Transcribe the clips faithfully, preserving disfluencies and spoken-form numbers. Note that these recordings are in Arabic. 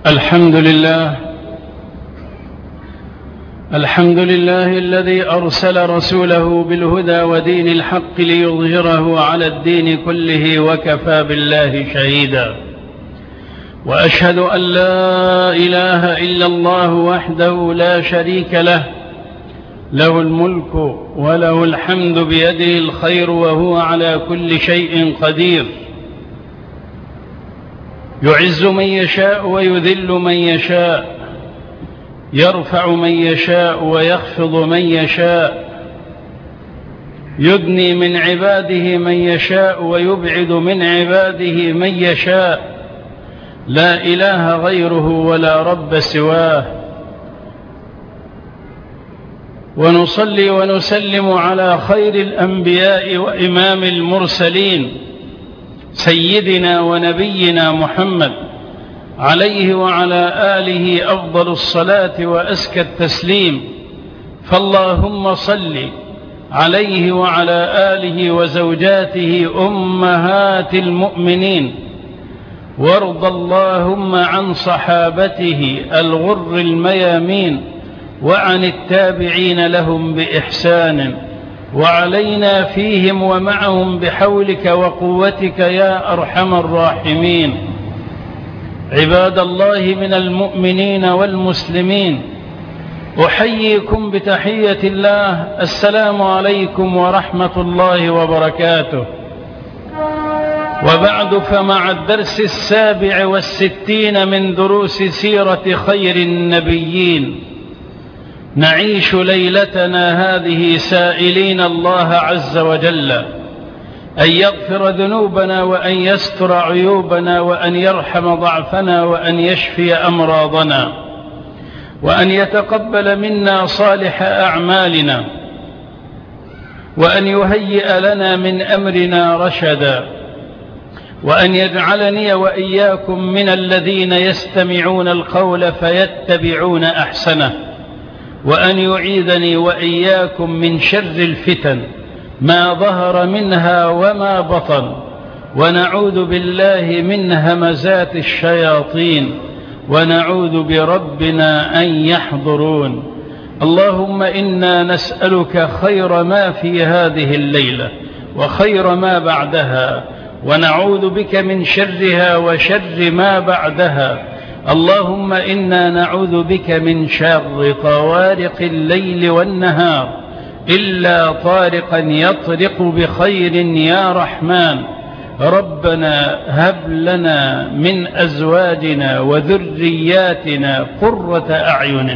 الحمد لله الحمد لله الذي أرسل رسوله بالهدى ودين الحق ليظهره على الدين كله وكفى بالله شهيدا. وأشهد أن لا إله إلا الله وحده لا شريك له، له الملك وله الحمد بيده الخير وهو على كل شيء قدير، يعز من يشاء ويذل من يشاء، يرفع من يشاء ويخفض من يشاء، يدني من عباده من يشاء ويبعد من عباده من يشاء، لا إله غيره ولا رب سواه. ونصلي ونسلم على خير الأنبياء وإمام المرسلين سيدنا ونبينا محمد، عليه وعلى آله أفضل الصلاة وأزكى التسليم. فاللهم صل عليه وعلى آله وزوجاته أمهات المؤمنين، وارض اللهم عن صحابته الغر الميامين وعن التابعين لهم بإحسان، وعلينا فيهم ومعهم بحولك وقوتك يا أرحم الراحمين. عباد الله من المؤمنين والمسلمين، أحييكم بتحية الله، السلام عليكم ورحمة الله وبركاته. وبعد، فمع الدرس السابع والستين من دروس سيرة خير النبيين، نعيش ليلتنا هذه سائلين الله عز وجل أن يغفر ذنوبنا وأن يستر عيوبنا وأن يرحم ضعفنا وأن يشفي أمراضنا وأن يتقبل منا صالح أعمالنا وأن يهيئ لنا من أمرنا رشدا، وأن يجعلني وإياكم من الذين يستمعون القول فيتبعون أحسنه، وأن يعيذني وإياكم من شر الفتن ما ظهر منها وما بطن، ونعوذ بالله من همزات الشياطين، ونعوذ بربنا أن يحضرون. اللهم إنا نسألك خير ما في هذه الليلة وخير ما بعدها، ونعوذ بك من شرها وشر ما بعدها. اللهم إنا نعوذ بك من شر طوارق الليل والنهار إلا طارقا يطرق بخير يا رحمن. ربنا هب لنا من أزواجنا وذرياتنا قرة أعين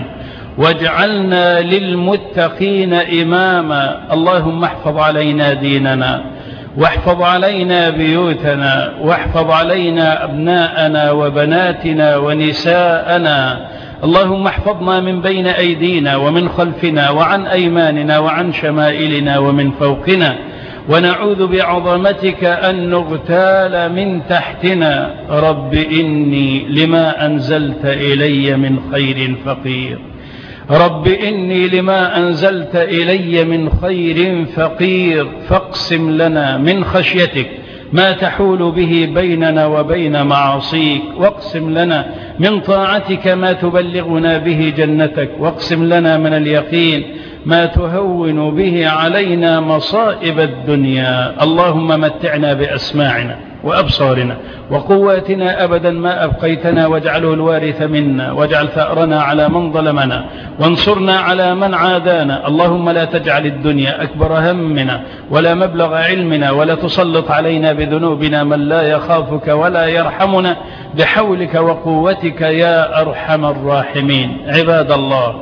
واجعلنا للمتقين إماما. اللهم احفظ علينا ديننا، واحفظ علينا بيوتنا، واحفظ علينا أبناءنا وبناتنا ونساءنا. اللهم احفظنا من بين أيدينا ومن خلفنا وعن أيماننا وعن شمائلنا ومن فوقنا، ونعوذ بعظمتك أن نغتال من تحتنا. رب إني لما أنزلت إلي من خير فقير، رب إني لما أنزلت إلي من خير فقير، فاقسم لنا من خشيتك ما تحول به بيننا وبين معاصيك، واقسم لنا من طاعتك ما تبلغنا به جنتك، واقسم لنا من اليقين ما تهون به علينا مصائب الدنيا. اللهم متعنا بأسماعنا وأبصارنا وقواتنا أبدا ما أبقيتنا، واجعله الوارث منا، واجعل ثأرنا على من ظلمنا، وانصرنا على من عادانا. اللهم لا تجعل الدنيا أكبر همنا ولا مبلغ علمنا، ولا تسلط علينا بذنوبنا من لا يخافك ولا يرحمنا، بحولك وقوتك يا أرحم الراحمين. عباد الله،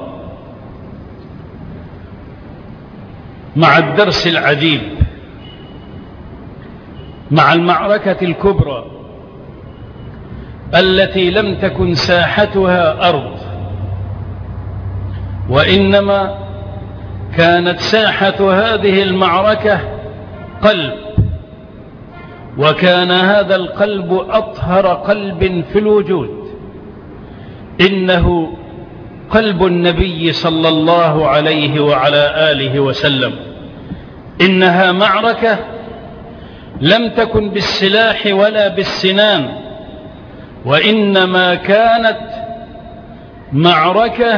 مع الدرس العجيب، مع المعركة الكبرى التي لم تكن ساحتها أرض، وإنما كانت ساحة هذه المعركة قلب، وكان هذا القلب أطهر قلب في الوجود، إنه قلب النبي صلى الله عليه وعلى آله وسلم. إنها معركة لم تكن بالسلاح ولا بالسنان، وإنما كانت معركة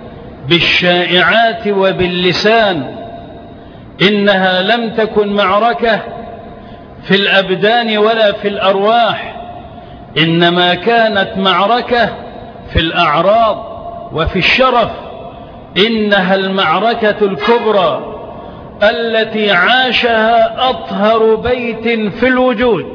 بالشائعات وباللسان، إنها لم تكن معركة في الأبدان ولا في الأرواح، إنما كانت معركة في الأعراض وفي الشرف. إنها المعركة الكبرى التي عاشها أطهر بيت في الوجود،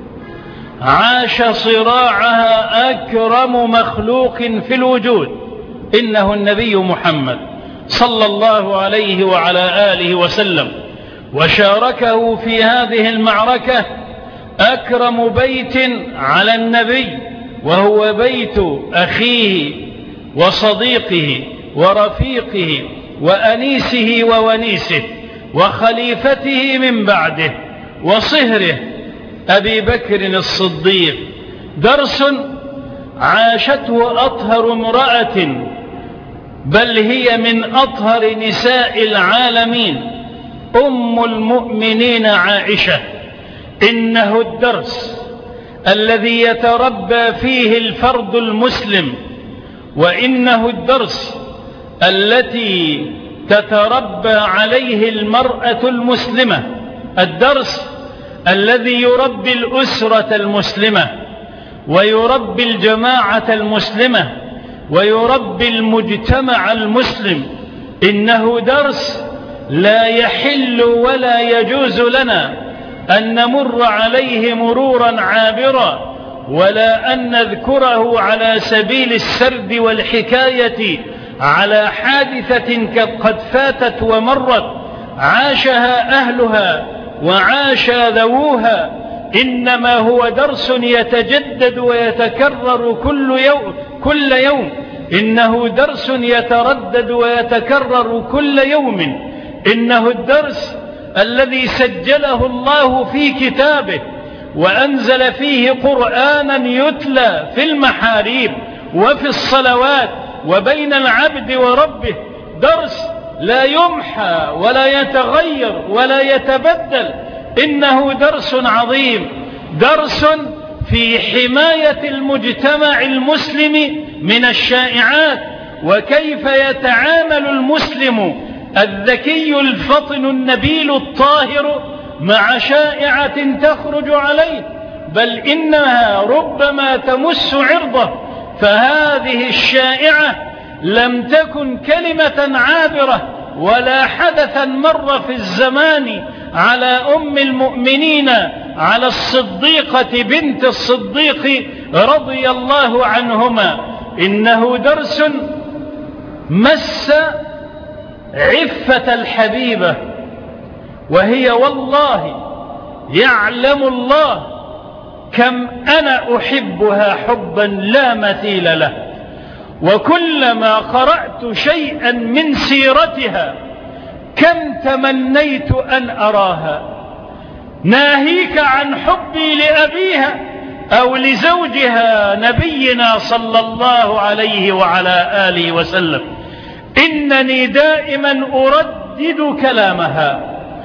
عاش صراعها أكرم مخلوق في الوجود، إنه النبي محمد صلى الله عليه وعلى آله وسلم. وشاركه في هذه المعركة أكرم بيت على النبي، وهو بيت أخيه وصديقه ورفيقه وأنيسه وونيسه وخليفته من بعده وصهره أبي بكر الصديق. درس عاشته أطهر امرأة، بل هي من أطهر نساء العالمين، أم المؤمنين عائشة. إنه الدرس الذي يتربى فيه الفرد المسلم، وإنه الدرس التي تتربى عليه المرأة المسلمة، الدرس الذي يربي الأسرة المسلمة ويربي الجماعة المسلمة ويربي المجتمع المسلم. إنه درس لا يحل ولا يجوز لنا أن نمر عليه مرورا عابرا، ولا أن نذكره على سبيل السرد والحكاية على حادثة قد فاتت ومرت عاشها أهلها وعاش ذووها. إنما هو درس يتجدد ويتكرر كل يوم كل يوم إنه درس يتردد ويتكرر كل يوم. إنه الدرس الذي سجله الله في كتابه وأنزل فيه قرآنا يتلى في المحاريب وفي الصلوات وبين العبد وربه، درس لا يمحى ولا يتغير ولا يتبدل. إنه درس عظيم، درس في حماية المجتمع المسلم من الشائعات، وكيف يتعامل المسلم الذكي الفطن النبيل الطاهر مع شائعة تخرج عليه، بل إنها ربما تمس عرضه. فهذه الشائعة لم تكن كلمة عابرة ولا حدثا مر في الزمان على أم المؤمنين، على الصديقة بنت الصديق رضي الله عنهما. إنه درس مس عفة الحبيبة، وهي والله يعلم الله كم أنا أحبها حبا لا مثيل له، وكلما قرأت شيئا من سيرتها كم تمنيت أن أراها. ناهيك عن حبي لأبيها أو لزوجها نبينا صلى الله عليه وعلى آله وسلم، إنني دائما أردد كلامها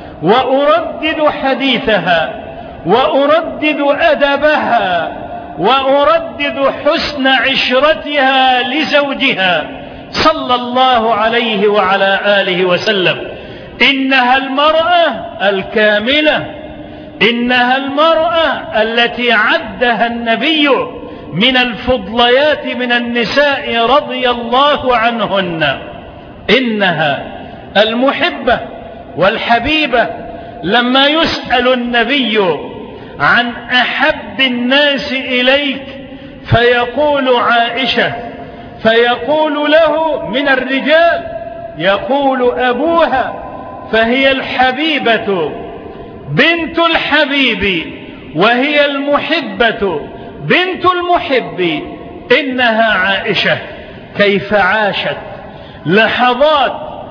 وأردد حديثها وأردد أدبها وأردد حسن عشرتها لزوجها صلى الله عليه وعلى آله وسلم. إنها المرأة الكاملة، إنها المرأة التي عدها النبي من الفضليات من النساء رضي الله عنهن. إنها المحبة والحبيبة. لما يسأل النبي عن أحب الناس إليك فيقول عائشة، فيقول له من الرجال يقول أبوها، فهي الحبيبة بنت الحبيب وهي المحبة بنت المحب. إنها عائشة كيف عاشت لحظات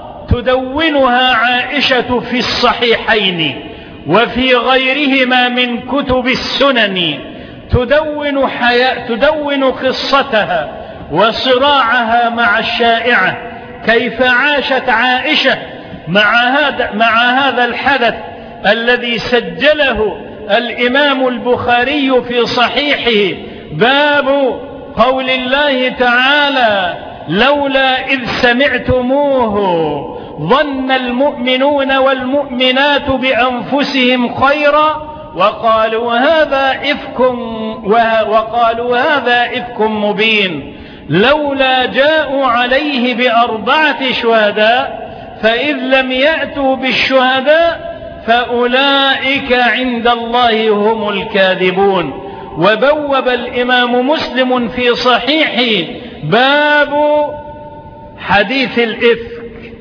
تدونها عائشة في الصحيحين وفي غيرهما من كتب السنن، تدون حياة تدون قصتها وصراعها مع الشائعة. كيف عاشت عائشة مع هذا مع هذا الحدث الذي سجله الإمام البخاري في صحيحه، باب قول الله تعالى لولا إذ سمعتموه ظن المؤمنون والمؤمنات بأنفسهم خيرا وقالوا هذا إفك وقالوا هذا إفك مبين لولا جاءوا عليه بأربعة شهداء فإذ لم يأتوا بالشهداء فأولئك عند الله هم الكاذبون. وبوب الإمام مسلم في صحيحه باب حديث الإفك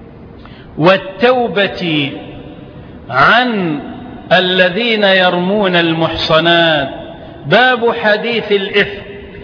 والتوبة عن الذين يرمون المحصنات. باب حديث الإفك.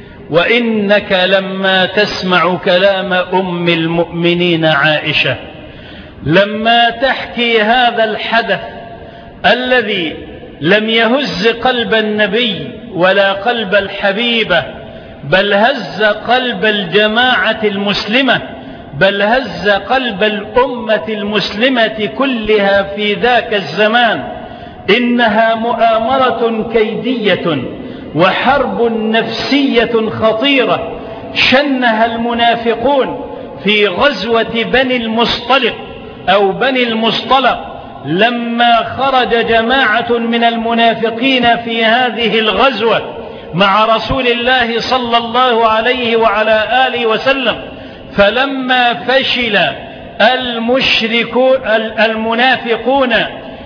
وإنك لما تسمع كلام أم المؤمنين عائشة لما تحكي هذا الحدث الذي لم يهز قلب النبي ولا قلب الحبيبة بل هز قلب الجماعة المسلمة بل هز قلب الأمة المسلمة كلها في ذاك الزمان. إنها مؤامرة كيدية وحرب نفسية خطيرة شنها المنافقون في غزوة بني المصطلق أو بني المصطلق لما خرج جماعة من المنافقين في هذه الغزوة مع رسول الله صلى الله عليه وعلى آله وسلم. فلما فشل المشركون المنافقون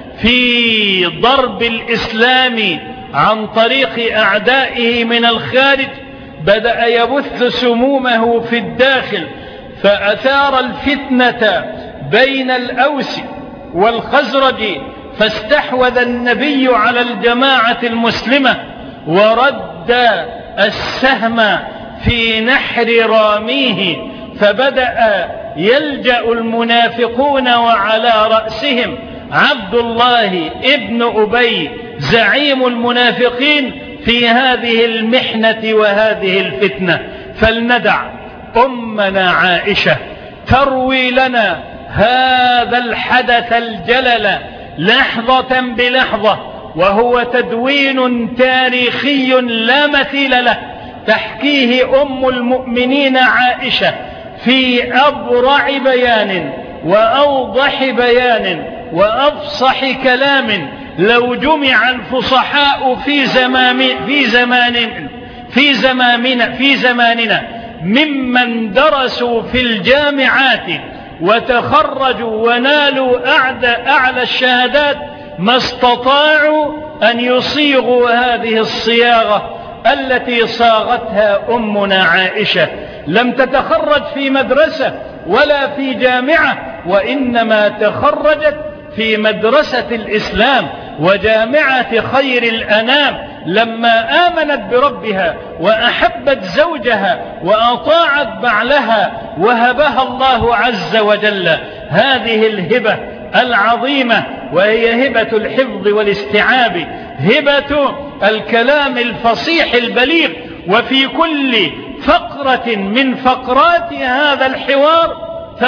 في ضرب الإسلام عن طريق أعدائه من الخارج بدأ يبث سمومه في الداخل فأثار الفتنة بين الأوس والخزرج فاستحوذ النبي على الجماعة المسلمة ورد السهم في نحر راميه فبدأ يلجأ المنافقون وعلى رأسهم عبد الله ابن أبي زعيم المنافقين في هذه المحنة وهذه الفتنة. فلندع أمنا عائشة تروي لنا هذا الحدث الجلل لحظة بلحظة وهو تدوين تاريخي لا مثيل له تحكيه أم المؤمنين عائشة في أبرع بيان وأوضح بيان وأفصح كلام لو جمع الفصحاء في زمان في زمان في زماننا في زماننا ممن درسوا في الجامعات وتخرجوا ونالوا أعلى الشهادات ما استطاعوا أن يصيغوا هذه الصياغة التي صاغتها أمنا عائشة. لم تتخرج في مدرسة ولا في جامعة وإنما تخرجت في مدرسة الإسلام وجامعة خير الأنام لما آمنت بربها وأحبت زوجها وأطاعت بعلها وهبها الله عز وجل هذه الهبة العظيمة وهي هبة الحفظ والاستيعاب هبة الكلام الفصيح البليغ. وفي كل فقرة من فقرات هذا الحوار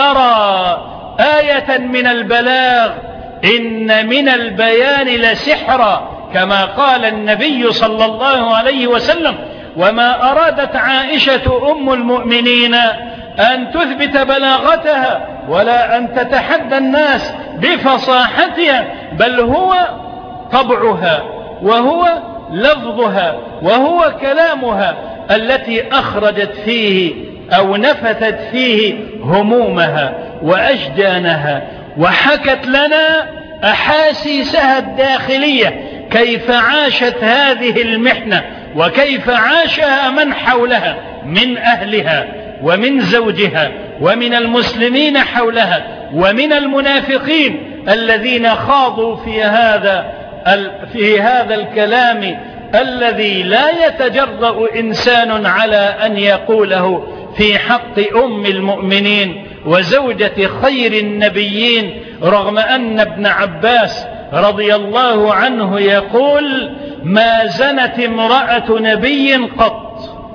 ترى آية من البلاغ إن من البيان لسحرا كما قال النبي صلى الله عليه وسلم. وما أرادت عائشة أم المؤمنين أن تثبت بلاغتها ولا أن تتحدى الناس بفصاحتها بل هو طبعها وهو لفظها وهو كلامها التي أخرجت فيه أو نفثت فيه همومها وأشجانها وحكت لنا أحاسيسها الداخلية كيف عاشت هذه المحنة وكيف عاشها من حولها من أهلها ومن زوجها ومن المسلمين حولها ومن المنافقين الذين خاضوا في هذا في هذا الكلام الذي لا يتجرأ إنسان على أن يقوله في حق أم المؤمنين وزوجة خير النبيين رغم أن ابن عباس رضي الله عنه يقول ما زنت امرأة نبي قط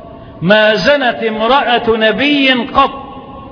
ما زنت امرأة نبي قط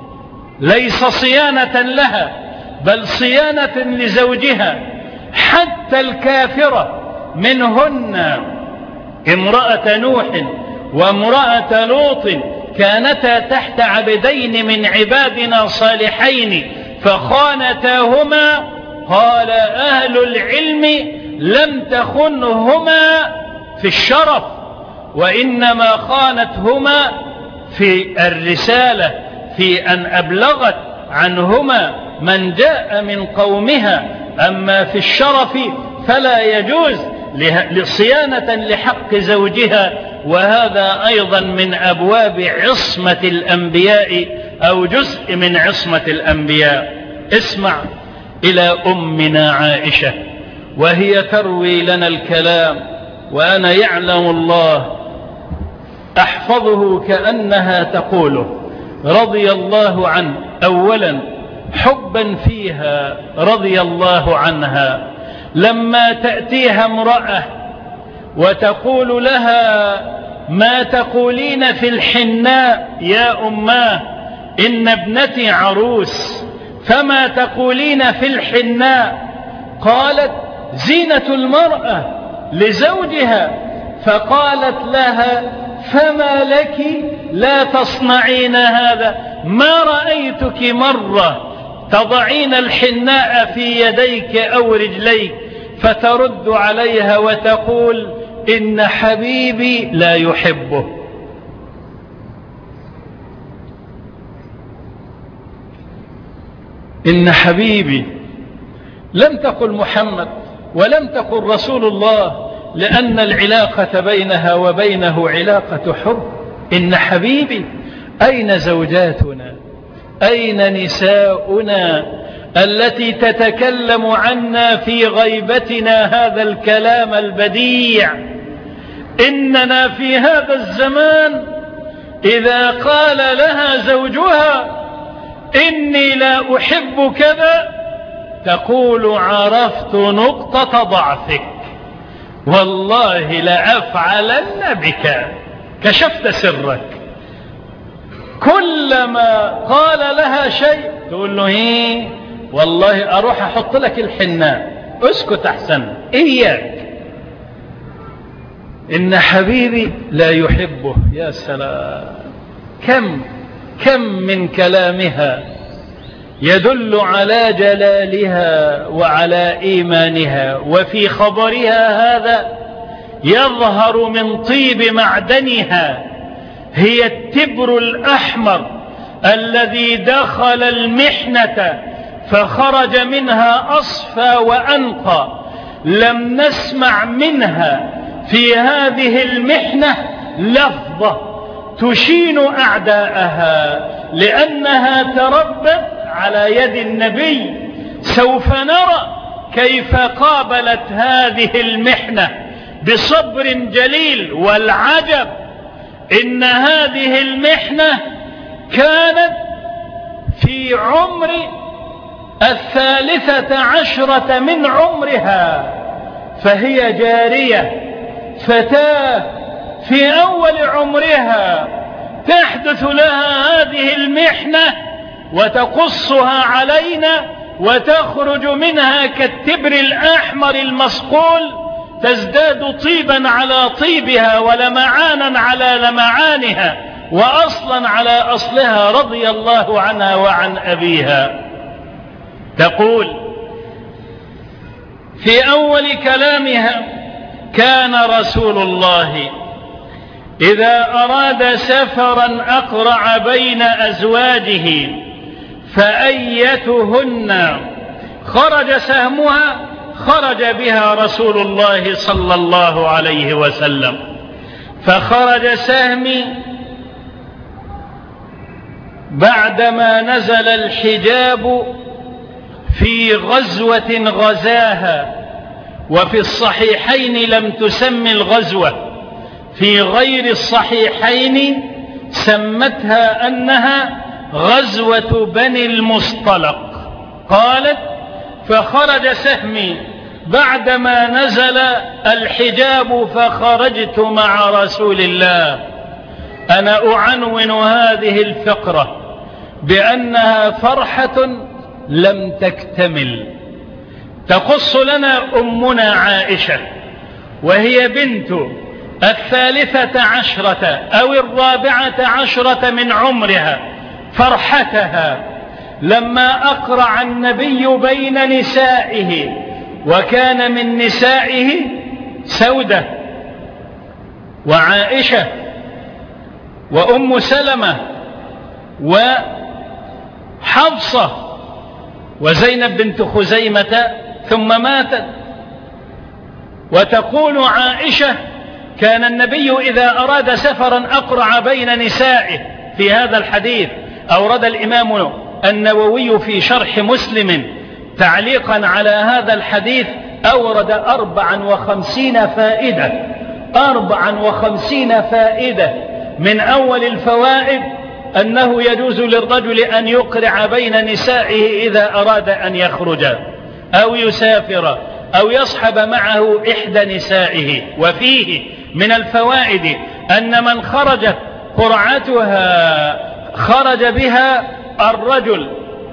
ليس صيانة لها بل صيانة لزوجها حتى الكافرة منهن امرأة نوح وامرأة لوط كانتا تحت عبدين من عبادنا صالحين فخانتاهما. قال أهل العلم لم تخنهما في الشرف، وإنما خانتهما في الرسالة، في أن أبلغت عنهما من جاء من قومها. أما في الشرف فلا يجوز لصيانة لحق زوجها، وهذا أيضا من أبواب عصمة الأنبياء أو جزء من عصمة الأنبياء. اسمع إلى أمنا عائشة وهي تروي لنا الكلام، وأنا يعلم الله أحفظه كأنها تقوله رضي الله عنه. أولا حبا فيها رضي الله عنها، لما تأتيها امرأة وتقول لها ما تقولين في الحناء يا أماه، إن ابنتي عروس، فما تقولين في الحناء؟ قالت زينة المرأة لزوجها. فقالت لها فما لك لا تصنعين هذا؟ ما رأيتك مرة تضعين الحناء في يديك أو رجليك. فترد عليها وتقول إن حبيبي لا يحبه. إن حبيبي، لم تقل محمد ولم تقل رسول الله، لأن العلاقة بينها وبينه علاقة حب. إن حبيبي. أين زوجاتنا؟ أين نساؤنا التي تتكلم عنا في غيبتنا هذا الكلام البديع؟ إننا في هذا الزمان إذا قال لها زوجها إني لا أحب كذا، تقول عرفت نقطة ضعفك، والله لأفعلن بك، كشفت سرك. كلما قال لها شيء تقول له ايه والله اروح احط لك الحناء، اسكت احسن، اياك. ان حبيبي لا يحبه. يا سلام، كم كم من كلامها يدل على جلالها وعلى إيمانها. وفي خبرها هذا يظهر من طيب معدنها. هي التبر الأحمر الذي دخل المحنة فخرج منها أصفى وأنقى. لم نسمع منها في هذه المحنة لفظة تشين أعداءها، لأنها تربت على يد النبي. سوف نرى كيف قابلت هذه المحنة بصبر جليل. والعجب إن هذه المحنة كانت في عمر الثالثة عشرة من عمرها، فهي جارية فتاة في أول عمرها تحدث لها هذه المحنة وتقصها علينا، وتخرج منها كالتبر الأحمر المصقول، تزداد طيبا على طيبها ولمعانا على لمعانها وأصلا على أصلها، رضي الله عنها وعن أبيها. تقول في أول كلامها: كان رسول الله إذا أراد سفرا أقرع بين أزواجه فأيتهن خرج سهمها خرج بها رسول الله صلى الله عليه وسلم. فخرج سهمي بعدما نزل الحجاب في غزوة غزاها، وفي الصحيحين لم تسم الغزوة، في غير الصحيحين سمتها أنها غزوة بني المصطلق. قالت: فخرج سهمي بعدما نزل الحجاب فخرجت مع رسول الله. أنا أعنون هذه الفقرة بأنها فرحة لم تكتمل. تقص لنا أمنا عائشة وهي بنت الثالثة عشرة أو الرابعة عشرة من عمرها فرحتها لما أقرع النبي بين نسائه، وكان من نسائه سودة وعائشة وأم سلمة وحفصة وزينب بنت خزيمة ثم ماتت. وتقول عائشة: كان النبي إذا أراد سفرا أقرع بين نسائه. في هذا الحديث أورد الإمام النووي في شرح مسلم تعليقا على هذا الحديث أورد أربعا وخمسين فائدة أربعا وخمسين فائدة. من أول الفوائد أنه يجوز للرجل أن يقرع بين نسائه إذا أراد أن يخرج أو يسافر أو يصحب معه إحدى نسائه. وفيه من الفوائد أن من خرجت قرعتها خرج بها الرجل،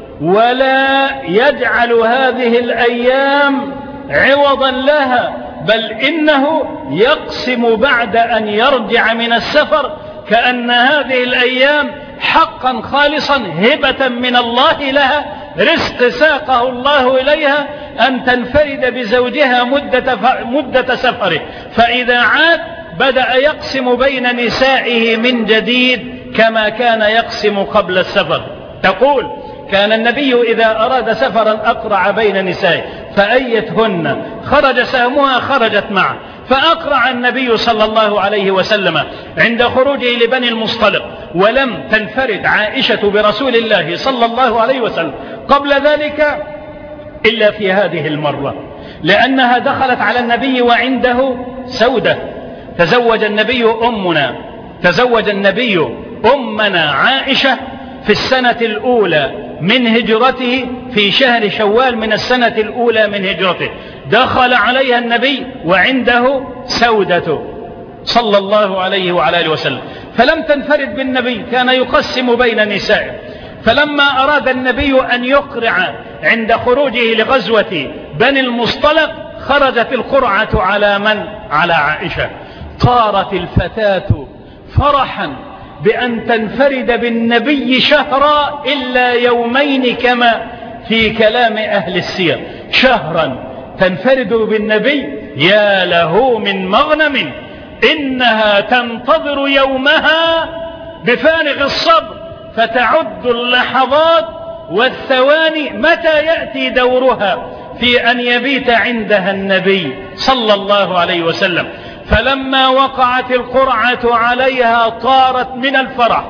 ولا يجعل هذه الأيام عوضا لها، بل إنه يقسم بعد أن يرجع من السفر كأن هذه الأيام حقا خالصا هبة من الله لها، رزق ساقه الله إليها أن تنفرد بزوجها مدة, مدة سفره، فإذا عاد بدأ يقسم بين نسائه من جديد كما كان يقسم قبل السفر. تقول: كان النبي إذا أراد سفرا أقرع بين نسائه، فأيتهن خرج سهمها خرجت معه، فأقرع النبي صلى الله عليه وسلم عند خروجه لبني المصطلق، ولم تنفرد عائشة برسول الله صلى الله عليه وسلم قبل ذلك إلا في هذه المرة، لأنها دخلت على النبي وعنده سودة. تزوج النبي أمنا تزوج النبي أمنا عائشة في السنة الأولى من هجرته، في شهر شوال من السنة الأولى من هجرته، دخل عليها النبي وعنده سودة صلى الله عليه وعلى آله وسلم، فلم تنفرد بالنبي، كان يقسم بين نسائه. فلما أراد النبي أن يقرع عند خروجه لغزوة بني المصطلق خرجت القرعة على من؟ على عائشة. طارت الفتاة فرحا بأن تنفرد بالنبي شهرا إلا يومين كما في كلام أهل السير، شهرا تنفرد بالنبي، يا له من مغنم، إنها تنتظر يومها بفارغ الصبر، فتعد اللحظات والثواني متى يأتي دورها في أن يبيت عندها النبي صلى الله عليه وسلم. فلما وقعت القرعة عليها طارت من الفرح،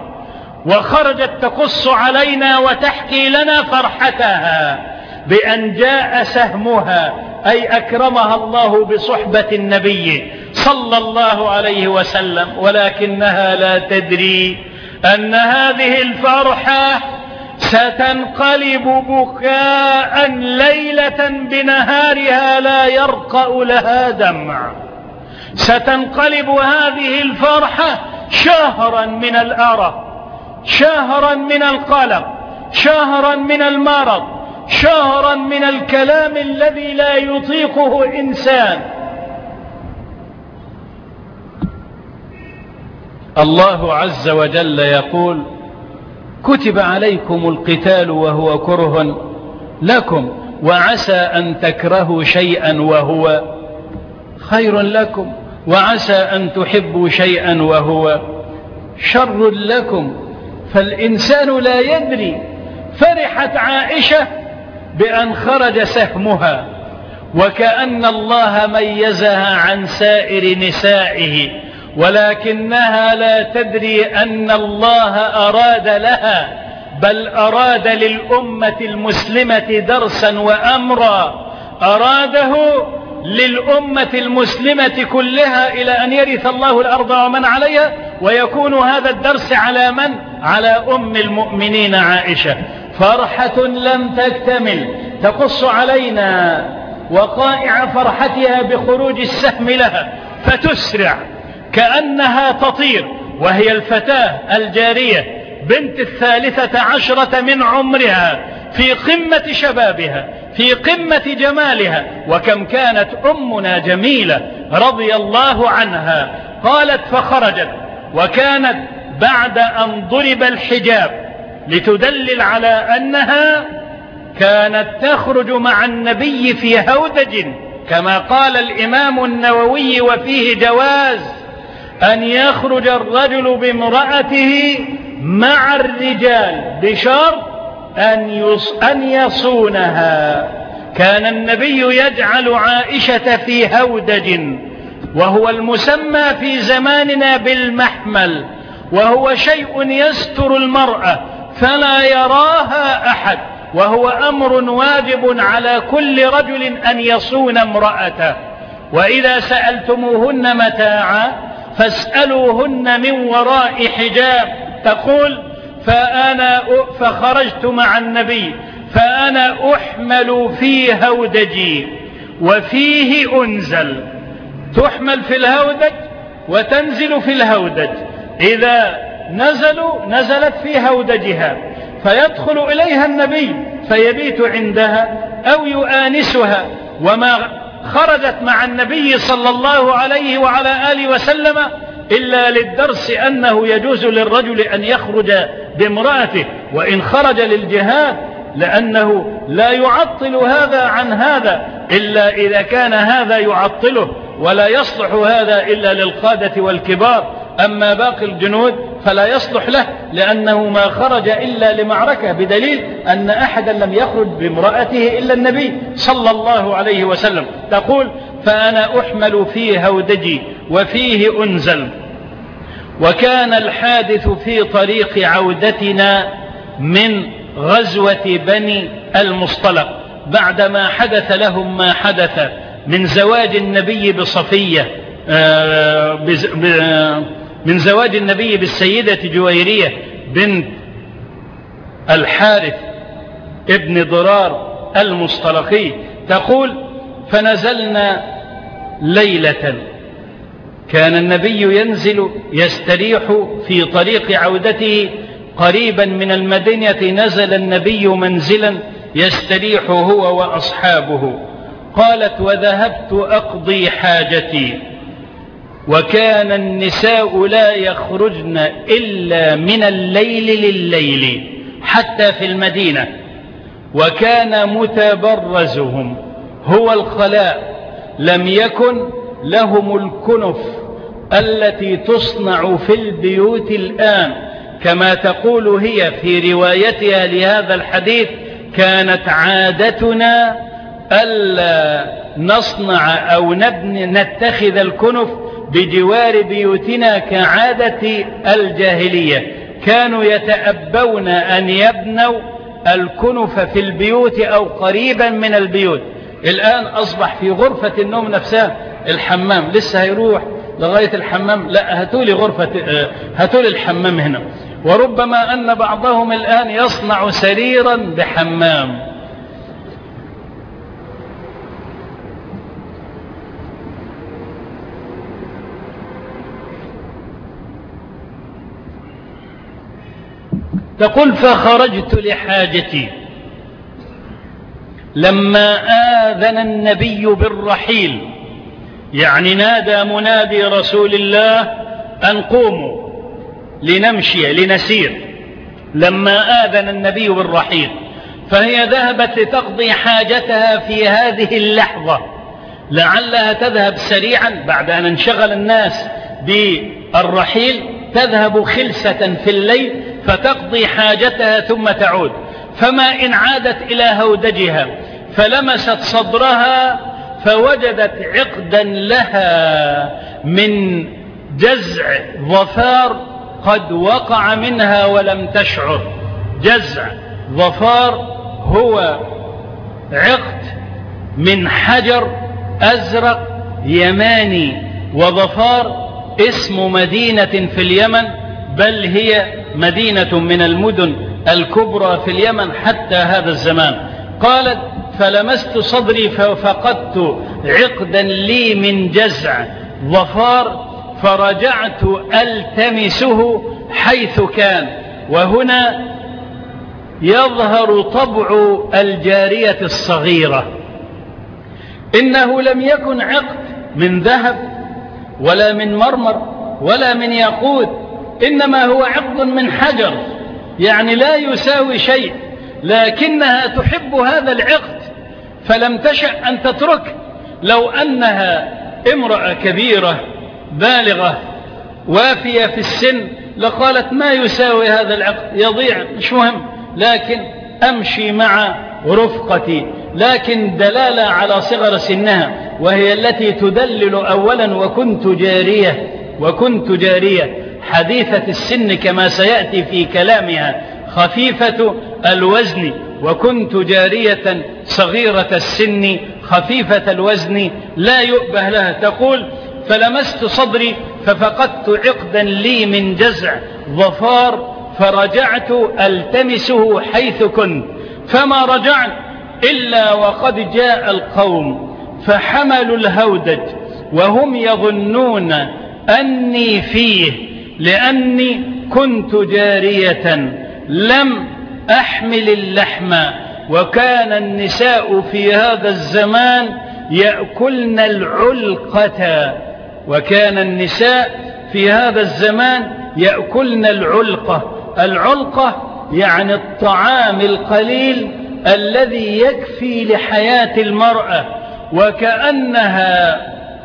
وخرجت تقص علينا وتحكي لنا فرحتها بأن جاء سهمها، أي أكرمها الله بصحبة النبي صلى الله عليه وسلم، ولكنها لا تدري أن هذه الفرحة ستنقلب بكاء ليلة بنهارها لا يرقأ لها دمع، ستنقلب هذه الفرحة شهرا من الأرق، شهرا من القلق، شهرا من المرض، شهرا من الكلام الذي لا يطيقه إنسان. الله عز وجل يقول: كتب عليكم القتال وهو كره لكم وعسى أن تكرهوا شيئا وهو خير لكم وعسى أن تحبوا شيئا وهو شر لكم. فالإنسان لا يدري. فرحت عائشة بأن خرج سهمها، وكأن الله ميزها عن سائر نسائه، ولكنها لا تدري أن الله أراد لها، بل أراد للأمة المسلمة درسا وأمرا، أراده للأمة المسلمة كلها إلى أن يرث الله الأرض ومن عليها، ويكون هذا الدرس على من؟ على أم المؤمنين عائشة. فرحة لم تكتمل تقص علينا وقائع فرحتها بخروج السهم لها، فتسرع كأنها تطير، وهي الفتاة الجارية بنت الثالثة عشرة من عمرها، في قمة شبابها، في قمة جمالها. وكم كانت أمنا جميلة رضي الله عنها قالت فخرجت، وكانت بعد أن ضرب الحجاب لتدلل على أنها كانت تخرج مع النبي في هودج، كما قال الإمام النووي وفيه جواز أن يخرج الرجل بامرأته مع الرجال بشرط أن يصونها. كان النبي يجعل عائشة في هودج، وهو المسمى في زماننا بالمحمل، وهو شيء يستر المرأة فلا يراها أحد، وهو أمر واجب على كل رجل أن يصون امرأته. وإذا سألتموهن متاعا فاسألوهن من وراء حجاب. تقول فأنا فخرجت مع النبي فأنا أحمل في هودجي وفيه أنزل. تحمل في الهودج وتنزل في الهودج، إذا نزلوا نزلت في هودجها، فيدخل إليها النبي فيبيت عندها أو يؤانسها. وما خرجت مع النبي صلى الله عليه وعلى آله وسلم إلا للدرس أنه يجوز للرجل أن يخرج بامرأته وإن خرج للجهاد، لأنه لا يعطل هذا عن هذا إلا إذا كان هذا يعطله، ولا يصلح هذا إلا للقادة والكبار. أما باقي الجنود فلا يصلح له، لأنه ما خرج إلا لمعركة، بدليل أن أحدا لم يخرج بامرأته إلا النبي صلى الله عليه وسلم. تقول فأنا أحمل في هودجي وفيه أنزل. وكان الحادث في طريق عودتنا من غزوة بني المصطلق، بعدما حدث لهم ما حدث من زواج النبي بصفية، من زواج النبي بالسيدة جويرية بنت الحارث ابن ضرار المصطلقي. تقول فنزلنا ليلة، كان النبي ينزل يستريح في طريق عودته قريبا من المدينة، نزل النبي منزلا يستريح هو وأصحابه. قالت وذهبت أقضي حاجتي، وكان النساء لا يخرجن إلا من الليل لليل حتى في المدينة، وكان متبرزهم هو الخلاء، لم يكن لهم الكنف التي تصنع في البيوت الآن، كما تقول هي في روايتها لهذا الحديث كانت عادتنا ألا نصنع أو نبني نتخذ الكنف بجوار بيوتنا كعادة الجاهلية، كانوا يتأبون أن يبنوا الكنف في البيوت أو قريبا من البيوت. الآن أصبح في غرفة النوم نفسها الحمام، لسه هيروح لغاية الحمام، لا هاتولي غرفة هاتولي الحمام هنا. وربما أن بعضهم الآن يصنع سريرا بحمام. تقول فخرجت لحاجتي لما آذن النبي بالرحيل، يعني نادى منادي رسول الله أن قوموا لنمشي لنسير، لما آذن النبي بالرحيل، فهي ذهبت لتقضي حاجتها في هذه اللحظة، لعلها تذهب سريعا بعد أن انشغل الناس بالرحيل، تذهب خلسة في الليل فتقضي حاجتها ثم تعود. فما إن عادت إلى هودجها فلمست صدرها فوجدت عقدا لها من جزع ظفار قد وقع منها ولم تشعر. جزع ظفار هو عقد من حجر أزرق يماني، وظفار اسم مدينة في اليمن، بل هي مدينة من المدن الكبرى في اليمن حتى هذا الزمان. قالت فلمست صدري ففقدت عقدا لي من جزع ظفار، فرجعت ألتمسه حيث كان. وهنا يظهر طبع الجارية الصغيرة، إنه لم يكن عقد من ذهب ولا من مرمر ولا من ياقوت، إنما هو عقد من حجر، يعني لا يساوي شيء، لكنها تحب هذا العقد فلم تشأ أن تتركه. لو أنها امرأة كبيرة بالغة وافية في السن لقالت ما يساوي هذا العقد، يضيع مش مهم، لكن أمشي مع رفقتي. لكن دلالة على صغر سنها، وهي التي تدلل أولا وكنت جارية، وكنت جارية حديثة السن كما سيأتي في كلامها، خفيفة الوزن، وكنت جارية صغيرة السن خفيفة الوزن لا يؤبه لها. تقول فلمست صدري ففقدت عقدا لي من جزع ظفار فرجعت ألتمسه حيث كنت، فما رجعت إلا وقد جاء القوم فحملوا الهودج وهم يظنون أني فيه، لأني كنت جارية لم أحمل اللحم. وكان النساء في هذا الزمان يأكلن العلقة، وكان النساء في هذا الزمان يأكلن العلقة. العلقة يعني الطعام القليل الذي يكفي لحياة المرأة، وكأنها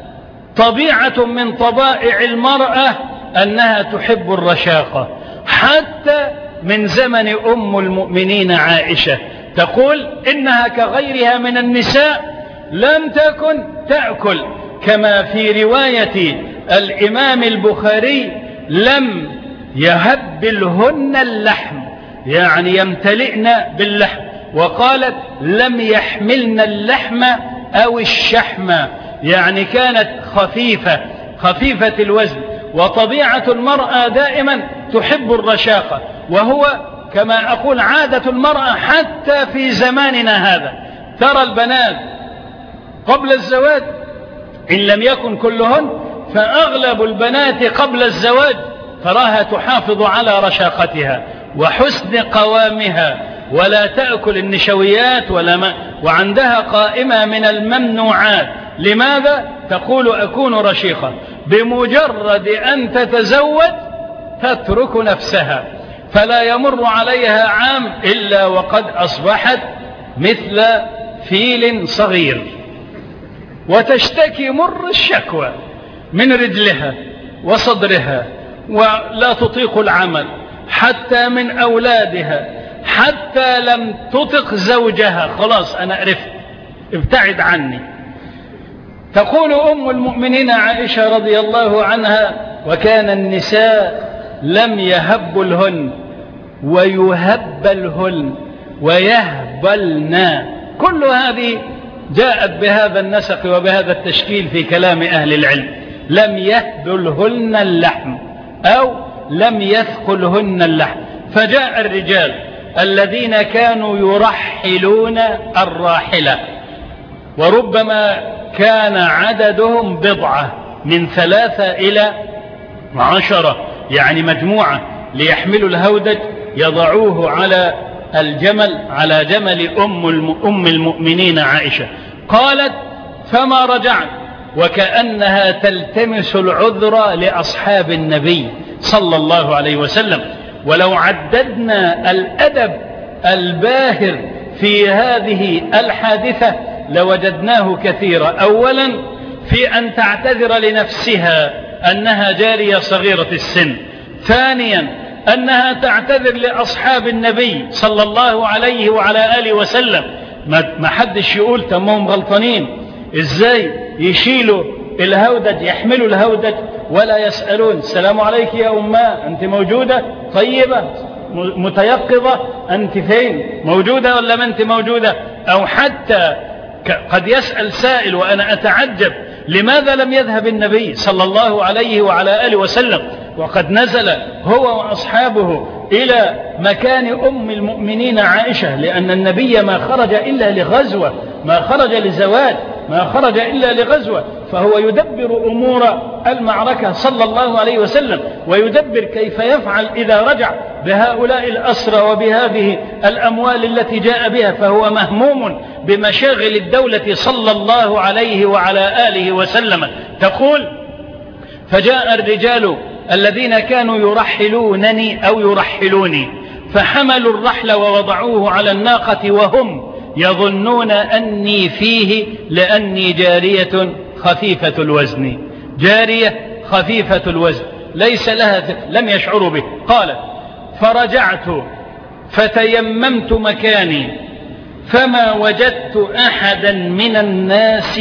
طبيعة من طبائع المرأة أنها تحب الرشاقة، حتى من زمن أم المؤمنين عائشة تقول إنها كغيرها من النساء لم تكن تأكل، كما في رواية الإمام البخاري لم يهبلهن اللحم، يعني يمتلئن باللحم، وقالت لم يحملن اللحم أو الشحم، يعني كانت خفيفة خفيفة الوزن. وطبيعة المرأة دائما تحب الرشاقة، وهو كما أقول عادة المرأة حتى في زماننا هذا. ترى البنات قبل الزواج إن لم يكن كلهن فأغلب البنات قبل الزواج تراها تحافظ على رشاقتها وحسن قوامها، ولا تأكل النشويات ولا ما، وعندها قائمة من الممنوعات. لماذا؟ تقول أكون رشيقة. بمجرد أن تتزوج تترك نفسها، فلا يمر عليها عام إلا وقد أصبحت مثل فيل صغير، وتشتكي مر الشكوى من رجلها وصدرها، ولا تطيق العمل، حتى من أولادها، حتى لم تطق زوجها، خلاص أنا عرفت ابتعد عني. تقول أم المؤمنين عائشة رضي الله عنها وكان النساء لم يهبلهن ويهبلهن ويهبلن، كل هذه جاءت بهذا النسق وبهذا التشكيل في كلام أهل العلم. لم يهبلهن اللحم أو لم يثقلهن اللحم. فجاء الرجال الذين كانوا يرحلون الراحلة، وربما كان عددهم بضعة من ثلاثة إلى عشرة، يعني مجموعة، ليحملوا الهودج يضعوه على الجمل، على جمل أم أم المؤمنين عائشة. قالت فما رجعت وكأنها تلتمس العذر لأصحاب النبي صلى الله عليه وسلم. ولو عددنا الأدب الباهر في هذه الحادثة لوجدناه كثيرا. أولا في أن تعتذر لنفسها أنها جارية صغيرة السن. ثانيا أنها تعتذر لأصحاب النبي صلى الله عليه وعلى آله وسلم. ما حدش يقول تمام غلطانين، إزاي يشيلوا الهودج، يحملوا الهودج ولا يسألون السلام عليك يا أماه، أنت موجودة طيبة متيقظة، أنت فين، موجودة ولا ما أنت موجودة؟ أو حتى قد يسأل سائل وأنا أتعجب لماذا لم يذهب النبي صلى الله عليه وعلى آله وسلم وقد نزل هو وأصحابه إلى مكان أم المؤمنين عائشة؟ لأن النبي ما خرج إلا لغزوة، ما خرج لزواج، ما خرج إلا لغزوة، فهو يدبر أمور المعركة صلى الله عليه وسلم، ويدبر كيف يفعل إذا رجع بهؤلاء الأسرى وبهذه الأموال التي جاء بها، فهو مهموم بمشاغل الدولة صلى الله عليه وعلى آله وسلم. تقول فجاء الرجال الذين كانوا يرحلونني أو يرحلوني فحملوا الرحل ووضعوه على الناقة وهم يظنون أني فيه لأني جارية خفيفة الوزن، جارية خفيفة الوزن ليس لها لم يشعروا به. قال فرجعت فتيممت مكاني فما وجدت أحدا من الناس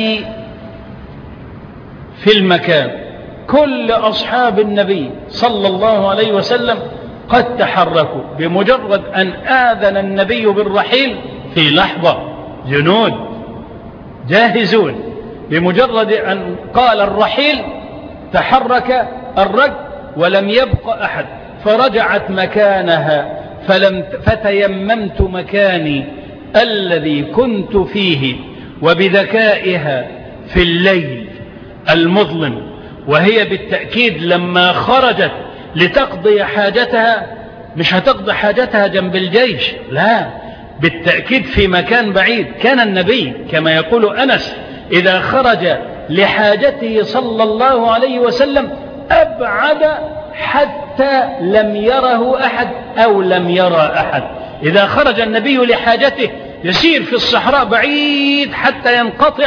في المكان. كل أصحاب النبي صلى الله عليه وسلم قد تحركوا بمجرد أن آذن النبي بالرحيل في لحظة، جنود جاهزون، بمجرد أن قال الرحيل تحرك الرجل ولم يبق أحد، فرجعت مكانها فلم فتيممت مكاني الذي كنت فيه. وبذكائها في الليل المظلم، وهي بالتأكيد لما خرجت لتقضي حاجتها مش هتقضي حاجتها جنب الجيش، لا، بالتأكيد في مكان بعيد. كان النبي كما يقول أنس إذا خرج لحاجته صلى الله عليه وسلم أبعد حتى لم يره أحد أو لم يرى أحد. إذا خرج النبي لحاجته يسير في الصحراء بعيد حتى ينقطع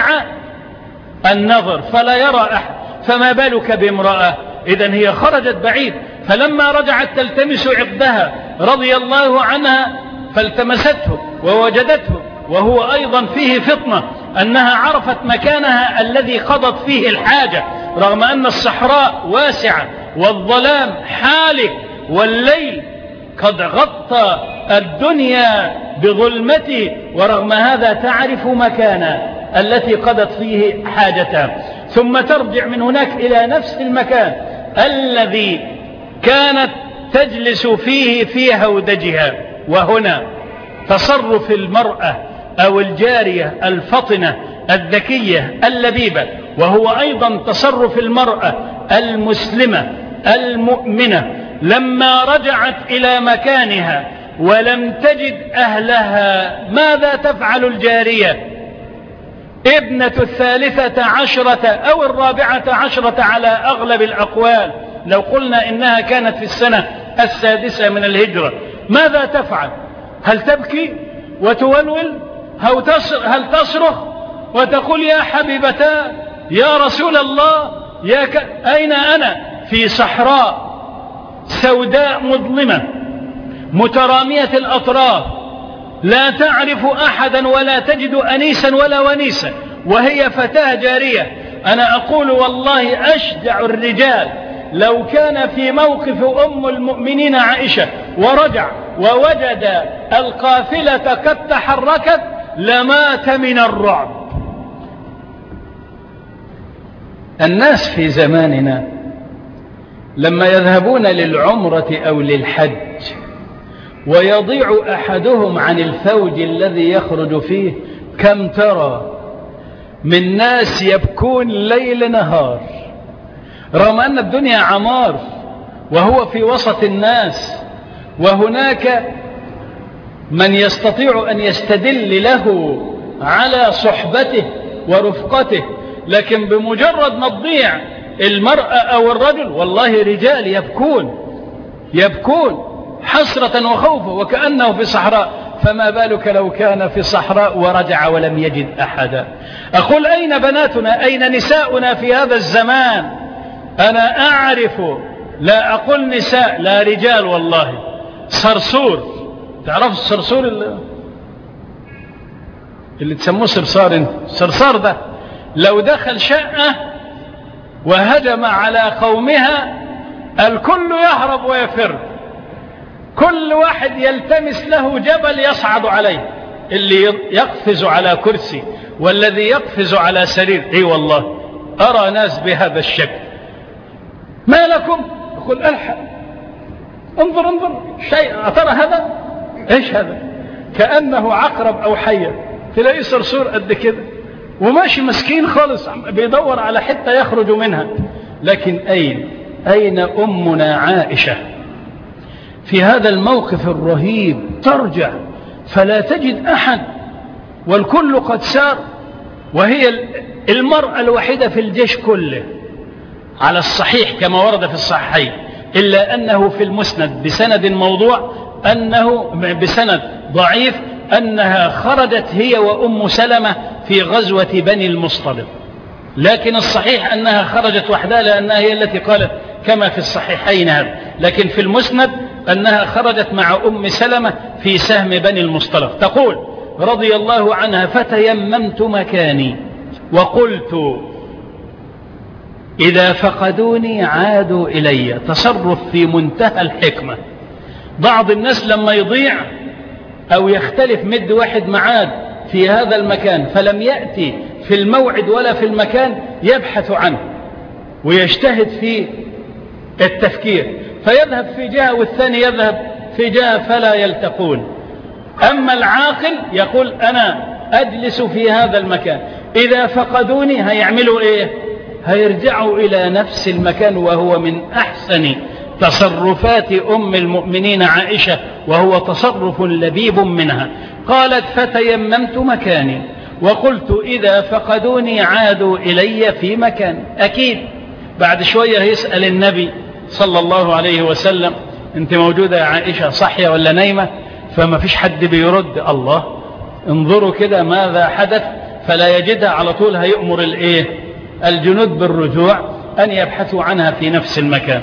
النظر فلا يرى أحد، فما بالك بامرأة؟ إذن هي خرجت بعيد، فلما رجعت تلتمس عقدها رضي الله عنها فالتمسته ووجدته وهو أيضا فيه فطنة أنها عرفت مكانها الذي قضت فيه الحاجة، رغم أن الصحراء واسعة والظلام حالك والليل قد غطى الدنيا بظلمته، ورغم هذا تعرف مكانها التي قضت فيه حاجتها، ثم ترجع من هناك إلى نفس المكان الذي كانت تجلس فيه في هودجها. وهنا تصرف المرأة أو الجارية الفطنة الذكية اللبيبة، وهو أيضا تصرف المرأة المسلمة المؤمنة لما رجعت إلى مكانها ولم تجد أهلها. ماذا تفعل الجارية ابنة الثالثة عشرة أو الرابعة عشرة على أغلب الأقوال، لو قلنا إنها كانت في السنة السادسة من الهجرة؟ ماذا تفعل؟ هل تبكي وتولول؟ هل تصرخ وتقول يا حبيبتا يا رسول الله يا ك... أين أنا؟ في صحراء سوداء مظلمة مترامية الأطراف، لا تعرف أحدا ولا تجد أنيسا ولا ونيسا، وهي فتاة جارية. أنا أقول والله أشجع الرجال لو كان في موقف أم المؤمنين عائشة ورجع ووجد القافلة قد تحركت لمات من الرعب. الناس في زماننا لما يذهبون للعمرة أو للحج ويضيع أحدهم عن الفوج الذي يخرج فيه، كم ترى من ناس يبكون ليل نهار، رغم أن الدنيا عمار وهو في وسط الناس، وهناك من يستطيع أن يستدل له على صحبته ورفقته، لكن بمجرد ما تضيع المرأة أو الرجل والله رجال يبكون يبكون حسرة وخوفا وكأنه في صحراء، فما بالك لو كان في صحراء ورجع ولم يجد أحدا. أقول أين بناتنا؟ أين نساؤنا في هذا الزمان؟ أنا أعرف، لا أقول نساء لا رجال والله، صرصور، تعرف الصرصور اللي, اللي تسموه صرصار انت، الصرصار ده لو دخل شقة وهجم على قومها الكل يهرب ويفر، كل واحد يلتمس له جبل يصعد عليه، اللي يقفز على كرسي والذي يقفز على سرير. اي والله أرى ناس بهذا الشكل. ما لكم؟ يقول ألحق، انظر انظر شيء، أترى هذا؟ ايش هذا؟ كأنه عقرب أو حية، تلاقي صرصور قد كده وماشي مسكين خالص بيدور على حتة يخرج منها. لكن أين أين أمنا عائشة في هذا الموقف الرهيب؟ ترجع فلا تجد أحد والكل قد سار، وهي المرأة الوحيدة في الجيش كله، على الصحيح كما ورد في الصحيحين، إلا أنه في المسند بسند موضوع، أنه بسند ضعيف، أنها خرجت هي وأم سلمة في غزوة بني المصطلق. لكن الصحيح أنها خرجت وحدها، لأنها هي التي قالت كما في الصحيحين هذا. لكن في المسند أنها خرجت مع أم سلمة في سهم بني المصطلق. تقول رضي الله عنها: فتيممت مكاني وقلت إذا فقدوني عادوا إلي. تصرف في منتهى الحكمة. بعض الناس لما يضيع أو يختلف مد واحد معاد في هذا المكان فلم يأتي في الموعد ولا في المكان، يبحث عنه ويجتهد في التفكير، فيذهب في جهة والثاني يذهب في جهة فلا يلتقون. أما العاقل يقول أنا أجلس في هذا المكان، إذا فقدوني هيعملوا إيه؟ هيرجعوا إلى نفس المكان. وهو من أحسن تصرفات أم المؤمنين عائشة، وهو تصرف لبيب منها. قالت: فتيممت مكاني وقلت إذا فقدوني عادوا إلي في مكان. أكيد بعد شوية يسأل النبي صلى الله عليه وسلم: أنت موجودة يا عائشة صحية ولا نايمة؟ فما فيش حد بيرد. الله، انظروا كده ماذا حدث. فلا يجدها على طول، هيأمر الإيه؟ الجنود بالرجوع أن يبحثوا عنها في نفس المكان.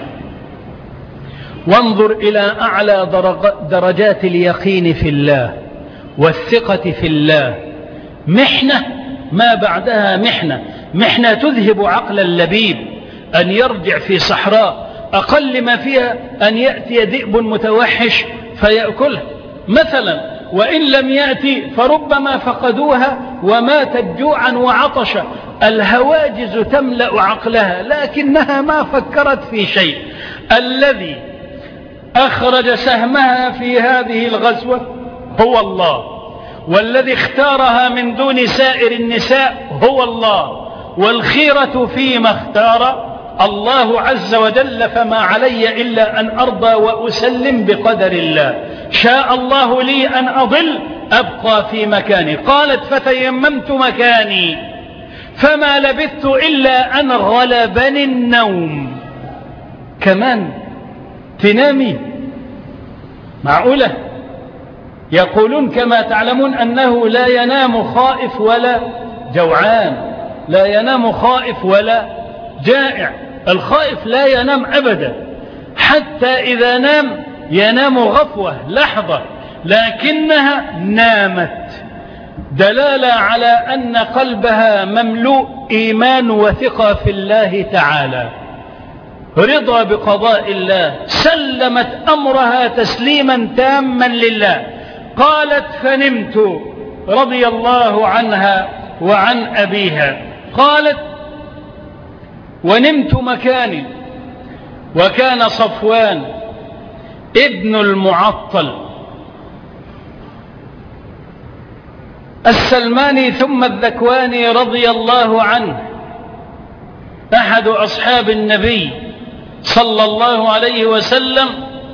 وانظر إلى أعلى درجات اليقين في الله والثقة في الله. محنة ما بعدها محنة، محنة تذهب عقل اللبيب. أن يرجع في صحراء أقل ما فيها أن يأتي ذئب متوحش فيأكلها مثلا، وإن لم يأتي فربما فقدوها وماتت جوعا وعطشا. الهواجز تملأ عقلها لكنها ما فكرت في شيء. الذي أخرج سهمها في هذه الغزوة هو الله، والذي اختارها من دون سائر النساء هو الله، والخيرة فيما اختار الله عز وجل. فما علي إلا أن أرضى وأسلم بقدر الله. شاء الله لي أن أضل أبقى في مكاني. قالت: فتيممت مكاني فما لبثت إلا أن غلبني النوم. كمان تنامي؟ معقولة؟ يقولون كما تعلمون أنه لا ينام خائف ولا جوعان، لا ينام خائف ولا جائع. الخائف لا ينام أبدا، حتى إذا نام ينام غفوة لحظة، لكنها نامت، دلالة على أن قلبها مملوء إيمان وثقة في الله تعالى، رضا بقضاء الله، سلمت أمرها تسليما تاما لله. قالت: فنمت رضي الله عنها وعن أبيها. قالت: ونمت مكاني، وكان صفوان ابن المعطل السلماني ثم الذكواني رضي الله عنه، أحد أصحاب النبي صلى الله عليه وسلم،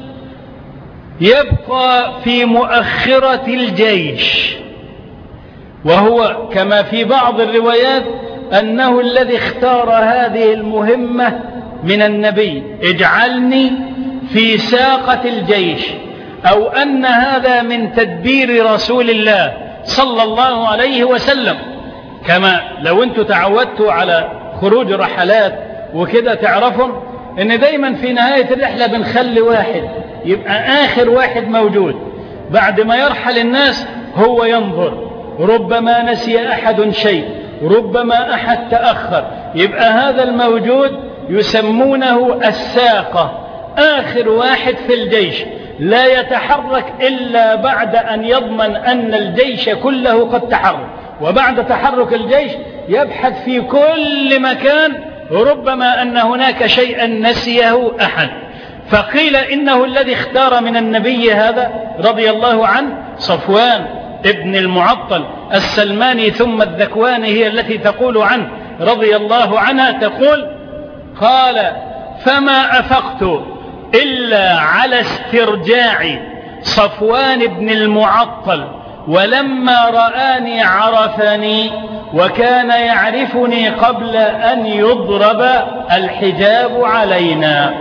يبقى في مؤخرة الجيش، وهو كما في بعض الروايات أنه الذي اختار هذه المهمة من النبي: اجعلني في ساقة الجيش، أو أن هذا من تدبير رسول الله صلى الله عليه وسلم. كما لو أنتم تعودتوا على خروج رحلات وكده تعرفوا أن دايما في نهاية الرحلة بنخلي واحد يبقى آخر واحد موجود، بعد ما يرحل الناس هو ينظر، ربما نسي أحد شيء، ربما أحد تأخر، يبقى هذا الموجود يسمونه الساقة، آخر واحد في الجيش، لا يتحرك إلا بعد أن يضمن أن الجيش كله قد تحرك. وبعد تحرك الجيش يبحث في كل مكان، ربما أن هناك شيئا نسيه أحد. فقيل إنه الذي اختار من النبي هذا رضي الله عنه صفوان ابن المعطل السلماني ثم الذكواني، هي التي تقول عنه رضي الله عنها، تقول: قال: فما أفقت إلا على استرجاع صفوان بن المعطل ولما رآني عرفني وكان يعرفني قبل أن يضرب الحجاب علينا.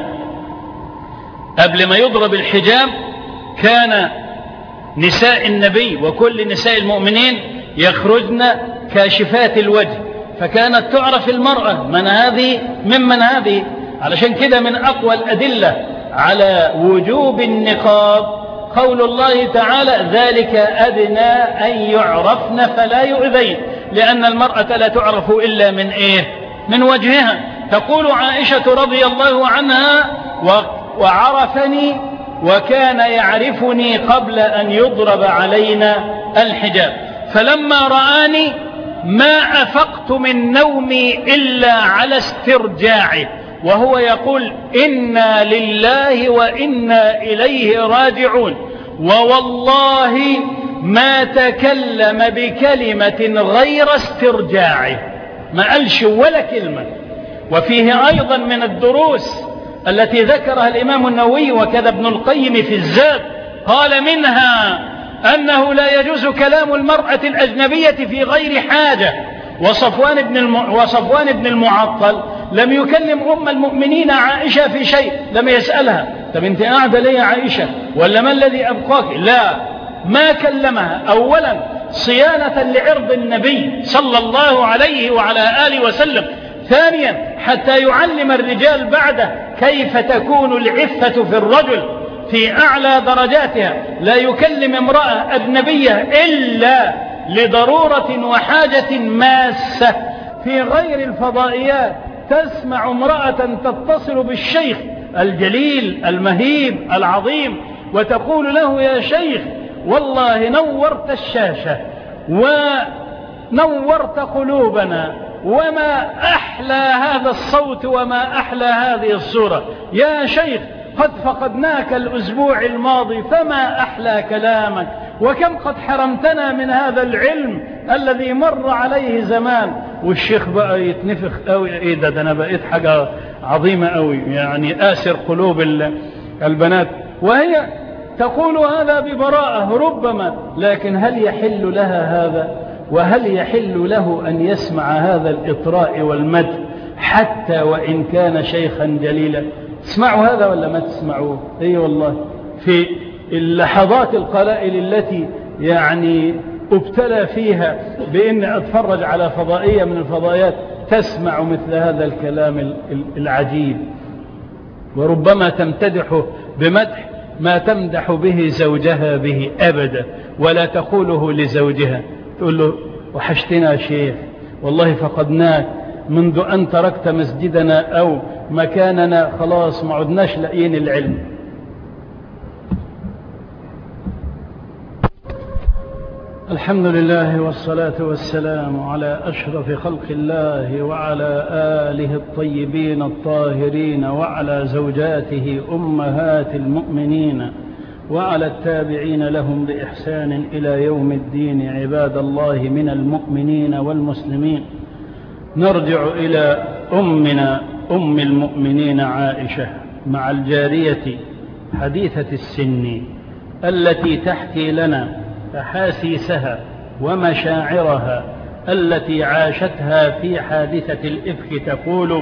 قبل ما يضرب الحجاب كان نساء النبي وكل نساء المؤمنين يخرجن كاشفات الوجه، فكانت تعرف المرأة من هذه ممن هذه. علشان كده من أقوى الأدلة على وجوب النقاب قول الله تعالى: ذلك أدنى أن يعرفن فلا يؤذين، لأن المرأة لا تعرف إلا من إيه؟ من وجهها. تقول عائشة رضي الله عنها: وعرفني وكان يعرفني قبل أن يضرب علينا الحجاب، فلما رآني ما أفقت من نومي إلا على استرجاعه، وهو يقول: إنا لله وإنا إليه راجعون، ووالله ما تكلم بكلمة غير استرجاعه، ما قالش ولا كلمة. وفيه أيضا من الدروس التي ذكرها الإمام النووي وكذا ابن القيم في الزاد، قال: منها أنه لا يجوز كلام المرأة الأجنبية في غير حاجة. وصفوان بن الم... وصفوان بن المعطل لم يكلم أم المؤمنين عائشة في شيء، لم يسألها: طب انت قاعدة ليه يا عائشة؟ ولا ما الذي أبقاك؟ لا، ما كلمها. أولا صيانة لعرض النبي صلى الله عليه وعلى آله وسلم. ثانيا حتى يعلم الرجال بعده كيف تكون العفة في الرجل في أعلى درجاتها. لا يكلم امرأة أجنبية إلا لضرورة وحاجة ماسة. في غير الفضائيات تسمع امرأة تتصل بالشيخ الجليل المهيب العظيم وتقول له: يا شيخ والله نورت الشاشة ونورت قلوبنا، وما أحلى هذا الصوت وما أحلى هذه الصورة، يا شيخ قد فقدناك الأسبوع الماضي فما أحلى كلامك، وكم قد حرمتنا من هذا العلم الذي مر عليه زمان. والشيخ بقى يتنفخ قوي: ايه ده, ده انا بقيت حاجة عظيمة قوي، يعني آسر قلوب البنات. وهي تقول هذا ببراءة ربما، لكن هل يحل لها هذا؟ وهل يحل له أن يسمع هذا الإطراء والمدح حتى وإن كان شيخا جليلا؟ تسمعوا هذا ولا ما تسمعوه؟ اي والله في اللحظات القلائل التي يعني ابتلى فيها بأن أتفرج على فضائية من الفضائيات تسمع مثل هذا الكلام العجيب، وربما تمتدح بمدح ما تمدح به زوجها به أبدا، ولا تقوله لزوجها. تقول له: وحشتنا يا شيخ، والله فقدناك منذ أن تركت مسجدنا أو مكاننا، خلاص ما عدناش لاقيين العلم. الحمد لله والصلاة والسلام على أشرف خلق الله وعلى آله الطيبين الطاهرين وعلى زوجاته أمهات المؤمنين وعلى التابعين لهم بإحسان إلى يوم الدين. عباد الله من المؤمنين والمسلمين، نرجع إلى أمنا أم المؤمنين عائشة مع الجارية حديثة السن التي تحكي لنا أحاسيسها ومشاعرها التي عاشتها في حادثة الإفك. تقول: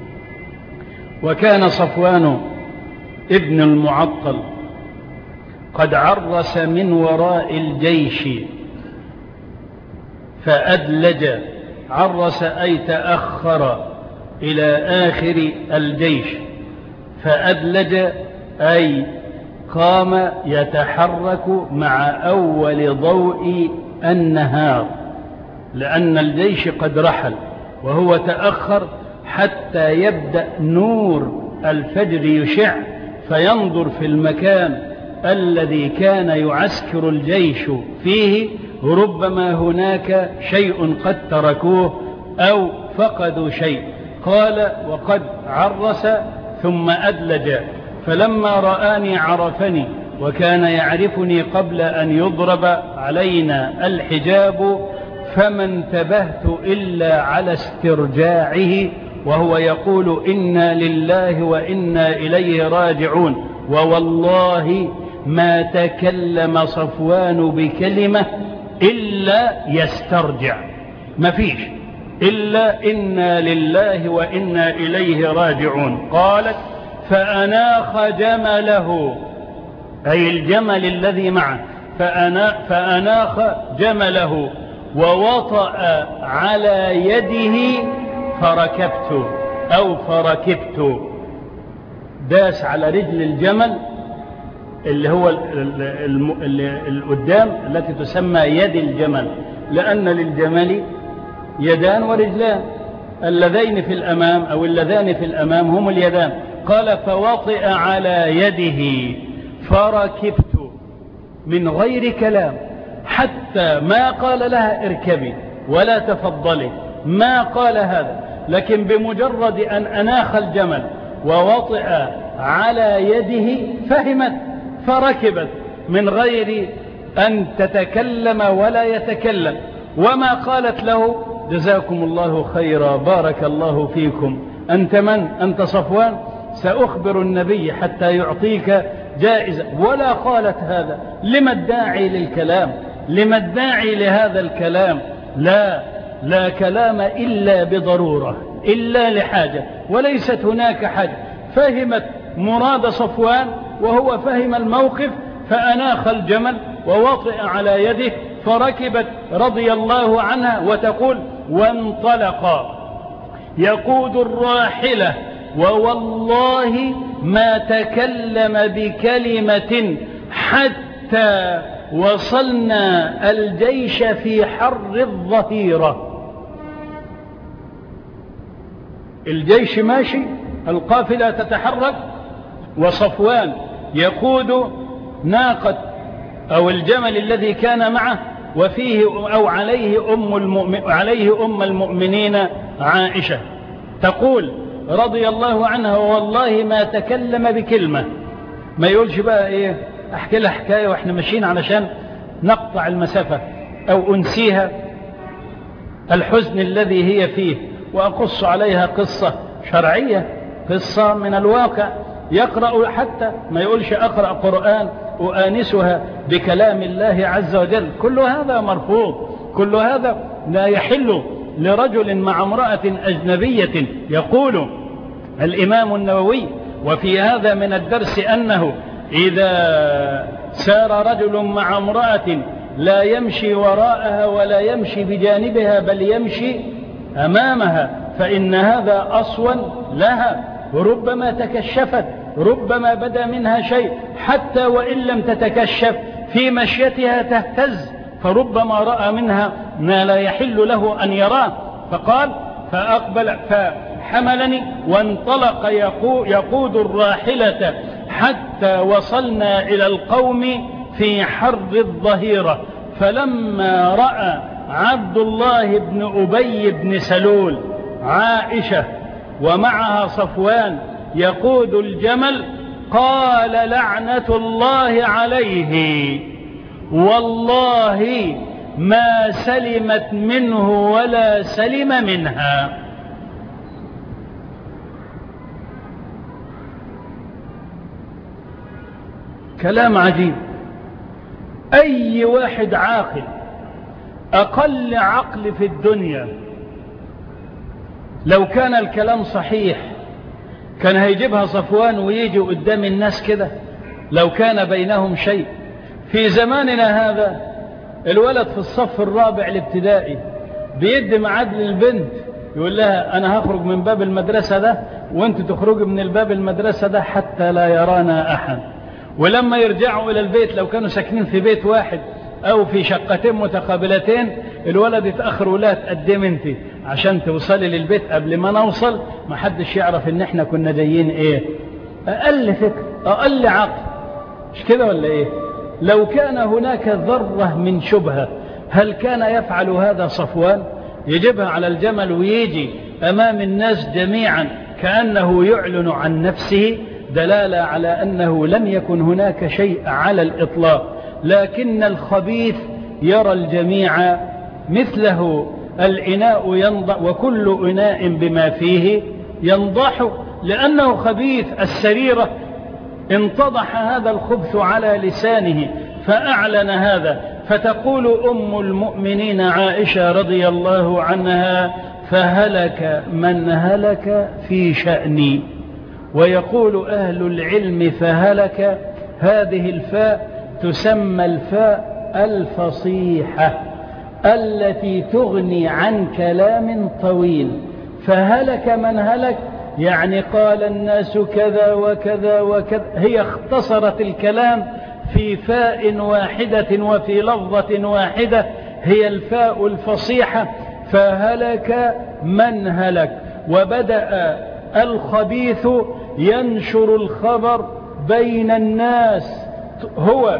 وكان صفوان ابن المعطل قد عرس من وراء الجيش فأدلج. عرس أي تأخر إلى آخر الجيش، فأدلج أي قام يتحرك مع أول ضوء النهار، لأن الجيش قد رحل وهو تأخر حتى يبدأ نور الفجر يشع فينظر في المكان الذي كان يعسكر الجيش فيه، ربما هناك شيء قد تركوه أو فقدوا شيء. قال: وقد عرس ثم أدلج، فلما رآني عرفني وكان يعرفني قبل أن يضرب علينا الحجاب، فما انتبهت إلا على استرجاعه وهو يقول: إنا لله وإنا إليه راجعون، ووالله ما تكلم صفوان بكلمة إلا يسترجع، ما فيش إلا إنا لله وإنا إليه راجعون. قالت فأناخ جمله، أي الجمل الذي معه، فأنا فأناخ جمله ووطأ على يده فركبت أو فركبت، داس على رجل الجمل اللي هو القدام التي تسمى يد الجمل، لأن للجمل يدان ورجلان، اللذين في الأمام أو اللذان في الأمام هم اليدان. قال فوطئ على يده فركبت من غير كلام، حتى ما قال لها اركبي ولا تفضلي، ما قال هذا، لكن بمجرد أن أناخ الجمل ووطئ على يده فهمت فركبت من غير أن تتكلم ولا يتكلم. وما قالت له جزاكم الله خيرا بارك الله فيكم، أنت من؟ أنت صفوان؟ سأخبر النبي حتى يعطيك جائزة. ولا قالت هذا. لما الداعي للكلام؟ لما الداعي لهذا الكلام؟ لا لا كلام إلا بضرورة، إلا لحاجة، وليست هناك حاجة. فهمت مراد صفوان وهو فهم الموقف، فأناخ الجمل ووطئ على يده فركبت رضي الله عنها. وتقول وانطلق يقود الراحلة ووالله ما تكلم بكلمة حتى وصلنا الجيش في حر الظهيرة. الجيش ماشي، القافلة تتحرك، وصفوان يقود ناقة أو الجمل الذي كان معه، وفيه أو عليه أم المؤمن عليه أم المؤمنين عائشة. تقول رضي الله عنها والله ما تكلم بكلمة. ما يقولش بقى إيه أحكي لها حكاية وإحنا ماشيين علشان نقطع المسافة أو أنسيها الحزن الذي هي فيه وأقص عليها قصة شرعية، قصة من الواقع. يقرأ حتى ما يقولش أقرأ قرآن وآنسها بكلام الله عز وجل، كل هذا مرفوض، كل هذا لا يحل لرجل مع امرأة أجنبية. يقول الإمام النووي وفي هذا من الدرس أنه إذا سار رجل مع امرأة لا يمشي وراءها ولا يمشي بجانبها بل يمشي أمامها، فإن هذا أصون لها، وربما تكشفت، ربما بدا منها شيء، حتى وإن لم تتكشف في مشيتها تهتز، فربما رأى منها ما لا يحل له أن يراه. فقال فأقبل فحملني وانطلق يقود الراحلة حتى وصلنا إلى القوم في حر الظهيرة. فلما رأى عبد الله بن أبي بن سلول عائشة ومعها صفوان يقود الجمل قال لعنة الله عليه والله ما سلمت منه ولا سلم منها. كلام عجيب. أي واحد عاقل أقل عقل في الدنيا لو كان الكلام صحيح كان هيجيبها صفوان ويجي قدام الناس كده لو كان بينهم شيء. في زماننا هذا الولد في الصف الرابع الابتدائي بيدي ميعاد للبنت يقول لها أنا هخرج من باب المدرسة ده وانت تخرج من الباب المدرسة ده حتى لا يرانا أحد. ولما يرجعوا إلى البيت لو كانوا ساكنين في بيت واحد أو في شقتين متقابلتين الولد يتأخر ولا تقدم انت عشان توصلي للبيت قبل ما نوصل ما حدش يعرف ان احنا كنا جايين ايه. أقل فكر أقل عقل، مش كده ولا ايه؟ لو كان هناك ذرة من شبهة هل كان يفعل هذا صفوان؟ يجيبها على الجمل ويجي أمام الناس جميعا كأنه يعلن عن نفسه، دلالة على أنه لم يكن هناك شيء على الإطلاق. لكن الخبيث يرى الجميع مثله، الإناء ينضح وكل إناء بما فيه ينضح، لأنه خبيث السريرة. انتضح هذا الخبث على لسانه فأعلن هذا، فتقول أم المؤمنين عائشة رضي الله عنها: فهلك من هلك في شأني. ويقول أهل العلم: فهلك، هذه الفاء تسمى الفاء الفصيحة التي تغني عن كلام طويل. فهلك من هلك يعني قال الناس كذا وكذا وكذا، هي اختصرت الكلام في فاء واحدة وفي لفظة واحدة، هي الفاء الفصيحة. فهلك من هلك. وبدأ الخبيث ينشر الخبر بين الناس. هو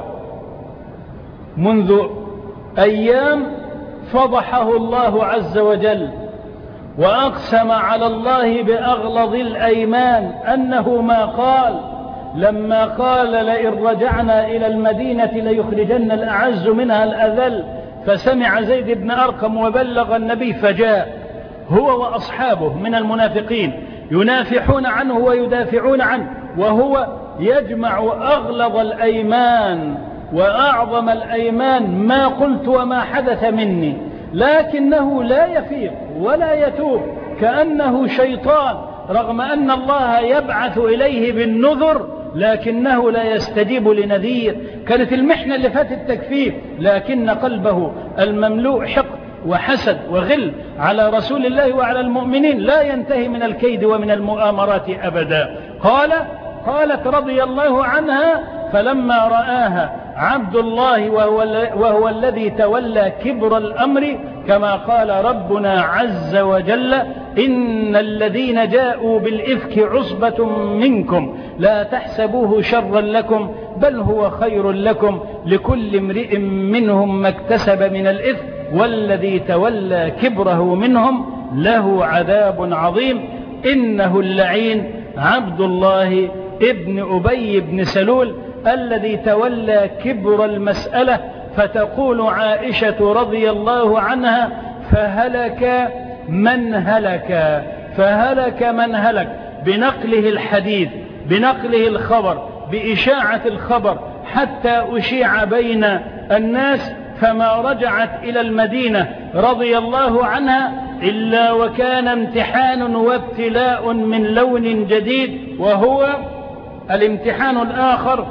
منذ أيام فضحه الله عز وجل، وأقسم على الله بأغلظ الأيمان أنه ما قال، لما قال: لئن رجعنا إلى المدينة ليخرجن الأعز منها الأذل. فسمع زيد بن أرقم وبلغ النبي، فجاء هو وأصحابه من المنافقين ينافحون عنه ويدافعون عنه، وهو يجمع أغلظ الأيمان وأعظم الأيمان: ما قلت وما حدث مني. لكنه لا يفيق ولا يتوب، كأنه شيطان، رغم أن الله يبعث إليه بالنذر لكنه لا يستجيب لنذير. كانت المحنة اللي فاتت تكفيه، لكن قلبه المملوء حقد وحسد وغل على رسول الله وعلى المؤمنين لا ينتهي من الكيد ومن المؤامرات أبدا. قال قالت رضي الله عنها: فلما رآها عبد الله وهو, وهو الذي تولى كبر الأمر، كما قال ربنا عز وجل: إن الذين جاءوا بالإفك عصبة منكم لا تحسبوه شرا لكم بل هو خير لكم، لكل امرئ منهم ما اكتسب من الإثم والذي تولى كبره منهم له عذاب عظيم. إنه اللعين عبد الله ابن أبي بن سلول الذي تولى كبر المسألة. فتقول عائشة رضي الله عنها: فهلك من هلك. فهلك من هلك بنقله الحديث، بنقله الخبر، بإشاعة الخبر حتى أشيع بين الناس. فما رجعت إلى المدينة رضي الله عنها إلا وكان امتحان وابتلاء من لون جديد، وهو الامتحان الآخر: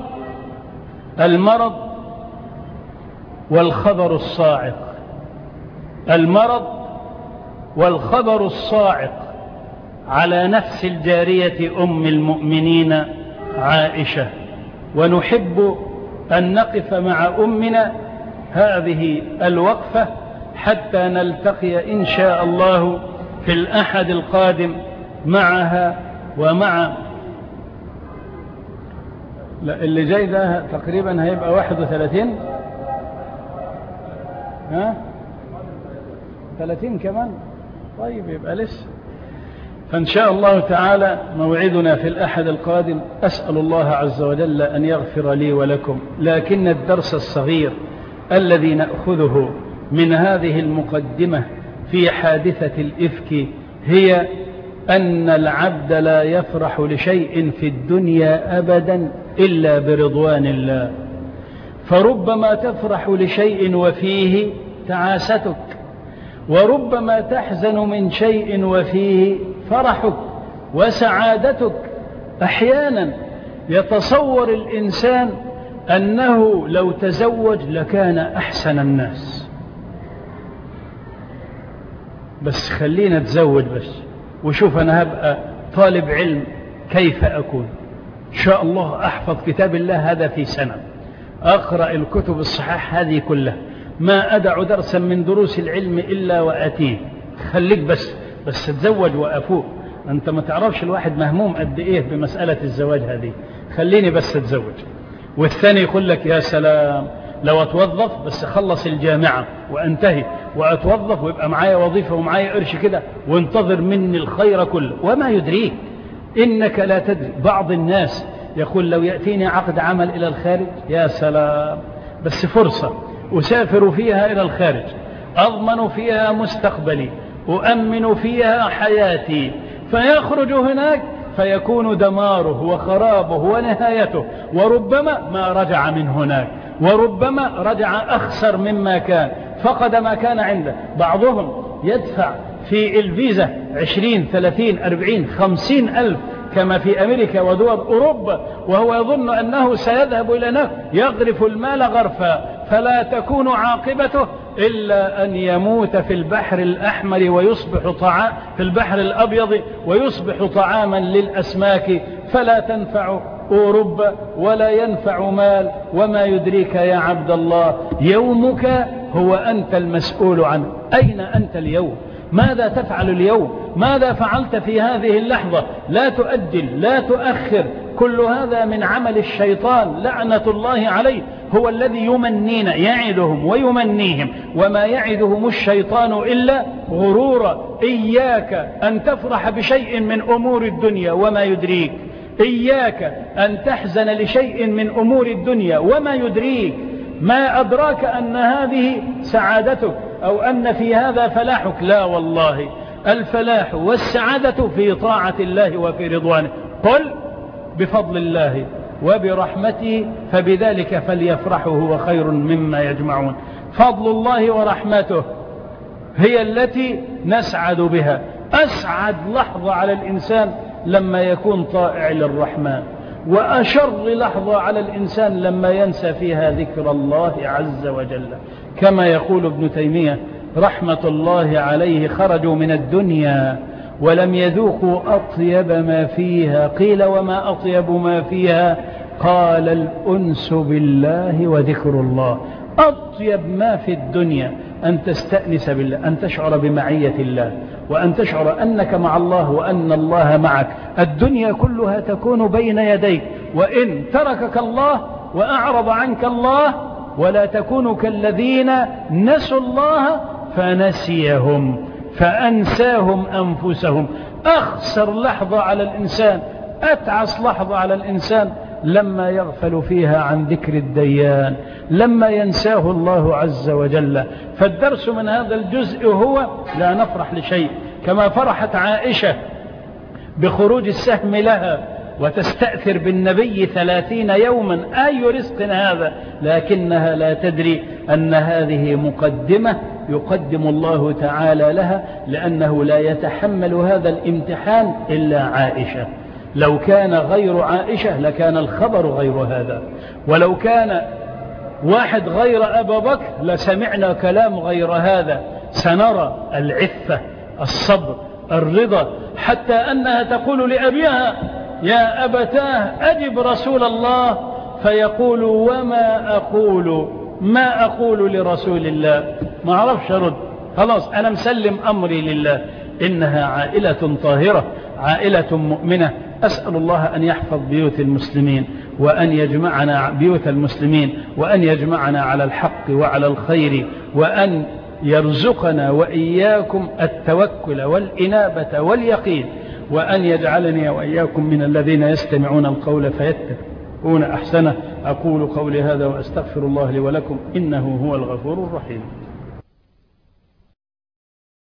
المرض والخبر الصاعق. المرض والخبر الصاعق على نفس الجارية أم المؤمنين عائشة. ونحب أن نقف مع أمنا هذه الوقفة حتى نلتقي إن شاء الله في الأحد القادم معها ومع لا اللي جاي ده تقريبا هيبقى واحد وثلاثين ها ثلاثين كمان. طيب يبقى لسه. فإن شاء الله تعالى موعدنا في الأحد القادم. أسأل الله عز وجل أن يغفر لي ولكم. لكن الدرس الصغير الذي نأخذه من هذه المقدمة في حادثة الإفك هي أن العبد لا يفرح لشيء في الدنيا أبدا إلا برضوان الله. فربما تفرح لشيء وفيه تعاستك، وربما تحزن من شيء وفيه فرحك وسعادتك. أحيانا يتصور الإنسان أنه لو تزوج لكان أحسن الناس، بس خلينا نتزوج بس وشوف أنا هبقى طالب علم كيف أكون. إن شاء الله أحفظ كتاب الله هذا في سنة، أقرأ الكتب الصحاح هذه كلها، ما أدع درسا من دروس العلم إلا وأتيه. خليك بس بس تزوج وأفوق. أنت ما تعرفش الواحد مهموم قد إيه بمسألة الزواج هذه. خليني بس أتزوج. والثاني يقول لك: يا سلام لو أتوظف بس أخلص الجامعة وأنتهي وأتوظف ويبقى معايا وظيفة ومعايا قرش كده وانتظر مني الخير كله. وما يدريك إنك لا تدري. بعض الناس يقول: لو يأتيني عقد عمل إلى الخارج يا سلام، بس فرصة أسافر فيها إلى الخارج، أضمن فيها مستقبلي، أؤمن فيها حياتي. فيخرج هناك فيكون دماره وخرابه ونهايته، وربما ما رجع من هناك. وربما رجع أخسر مما كان، فقد ما كان عنده. بعضهم يدفع في الفيزا عشرين ثلاثين أربعين خمسين ألف كما في أمريكا ودول أوروبا، وهو يظن أنه سيذهب إلى هناك يغرف المال غرفا، فلا تكون عاقبته إلا أن يموت في البحر الأحمر ويصبح طعام في البحر الأبيض ويصبح طعاما للأسماك، فلا تنفع أوروبا ولا ينفع مال. وما يدريك يا عبد الله، يومك هو أنت المسؤول عنه. أين أنت اليوم؟ ماذا تفعل اليوم؟ ماذا فعلت في هذه اللحظة؟ لا تؤجل، لا تؤخر. كل هذا من عمل الشيطان لعنة الله عليه، هو الذي يمنينا، يعدهم ويمنيهم، وما يعدهم الشيطان إلا غرورا. إياك أن تفرح بشيء من أمور الدنيا وما يدريك، إياك أن تحزن لشيء من أمور الدنيا وما يدريك. ما أدراك أن هذه سعادتك أو أن في هذا فلاحك؟ لا والله، الفلاح والسعادة في طاعة الله وفي رضوانه. قل بفضل الله وبرحمته فبذلك فليفرحوا هو خير مما يجمعون. فضل الله ورحمته هي التي نسعد بها. أسعد لحظة على الإنسان لما يكون طائع للرحمن، وأشر لحظة على الإنسان لما ينسى فيها ذكر الله عز وجل. كما يقول ابن تيمية رحمة الله عليه: خرجوا من الدنيا ولم يذوقوا أطيب ما فيها. قيل وما أطيب ما فيها؟ قال: الأنس بالله وذكر الله. أطيب ما في الدنيا أن تستأنس بالله، أن تشعر بمعية الله، وأن تشعر أنك مع الله وأن الله معك. الدنيا كلها تكون بين يديك، وإن تركك الله وأعرض عنك الله، ولا تكونوا كالذين نسوا الله فنسيهم فأنساهم أنفسهم. أخسر لحظة على الإنسان، أتعس لحظة على الإنسان لما يغفل فيها عن ذكر الديان، لما ينساه الله عز وجل. فالدرس من هذا الجزء هو لا نفرح لشيء، كما فرحت عائشة بخروج السهم لها وتستأثر بالنبي ثلاثين يوما، أي رزق هذا، لكنها لا تدري أن هذه مقدمة يقدم الله تعالى لها، لأنه لا يتحمل هذا الامتحان إلا عائشة. لو كان غير عائشة لكان الخبر غير هذا، ولو كان واحد غير أبا بكر لسمعنا كلام غير هذا. سنرى العفة، الصبر، الرضا، حتى أنها تقول لأبيها: يا أبتاه أجب رسول الله، فيقول: وما أقول ما أقول لرسول الله، ما أعرفش أرد، خلاص أنا مسلم أمري لله. إنها عائلة طاهرة، عائلة مؤمنة. أسأل الله أن يحفظ بيوت المسلمين، وأن يجمعنا بيوت المسلمين، وأن يجمعنا على الحق وعلى الخير، وأن يرزقنا وإياكم التوكل والإنابة واليقين، وأن يجعلني وإياكم من الذين يستمعون القول فيتبعون أحسنه. أقول قولي هذا وأستغفر الله لي ولكم، إنه هو الغفور الرحيم.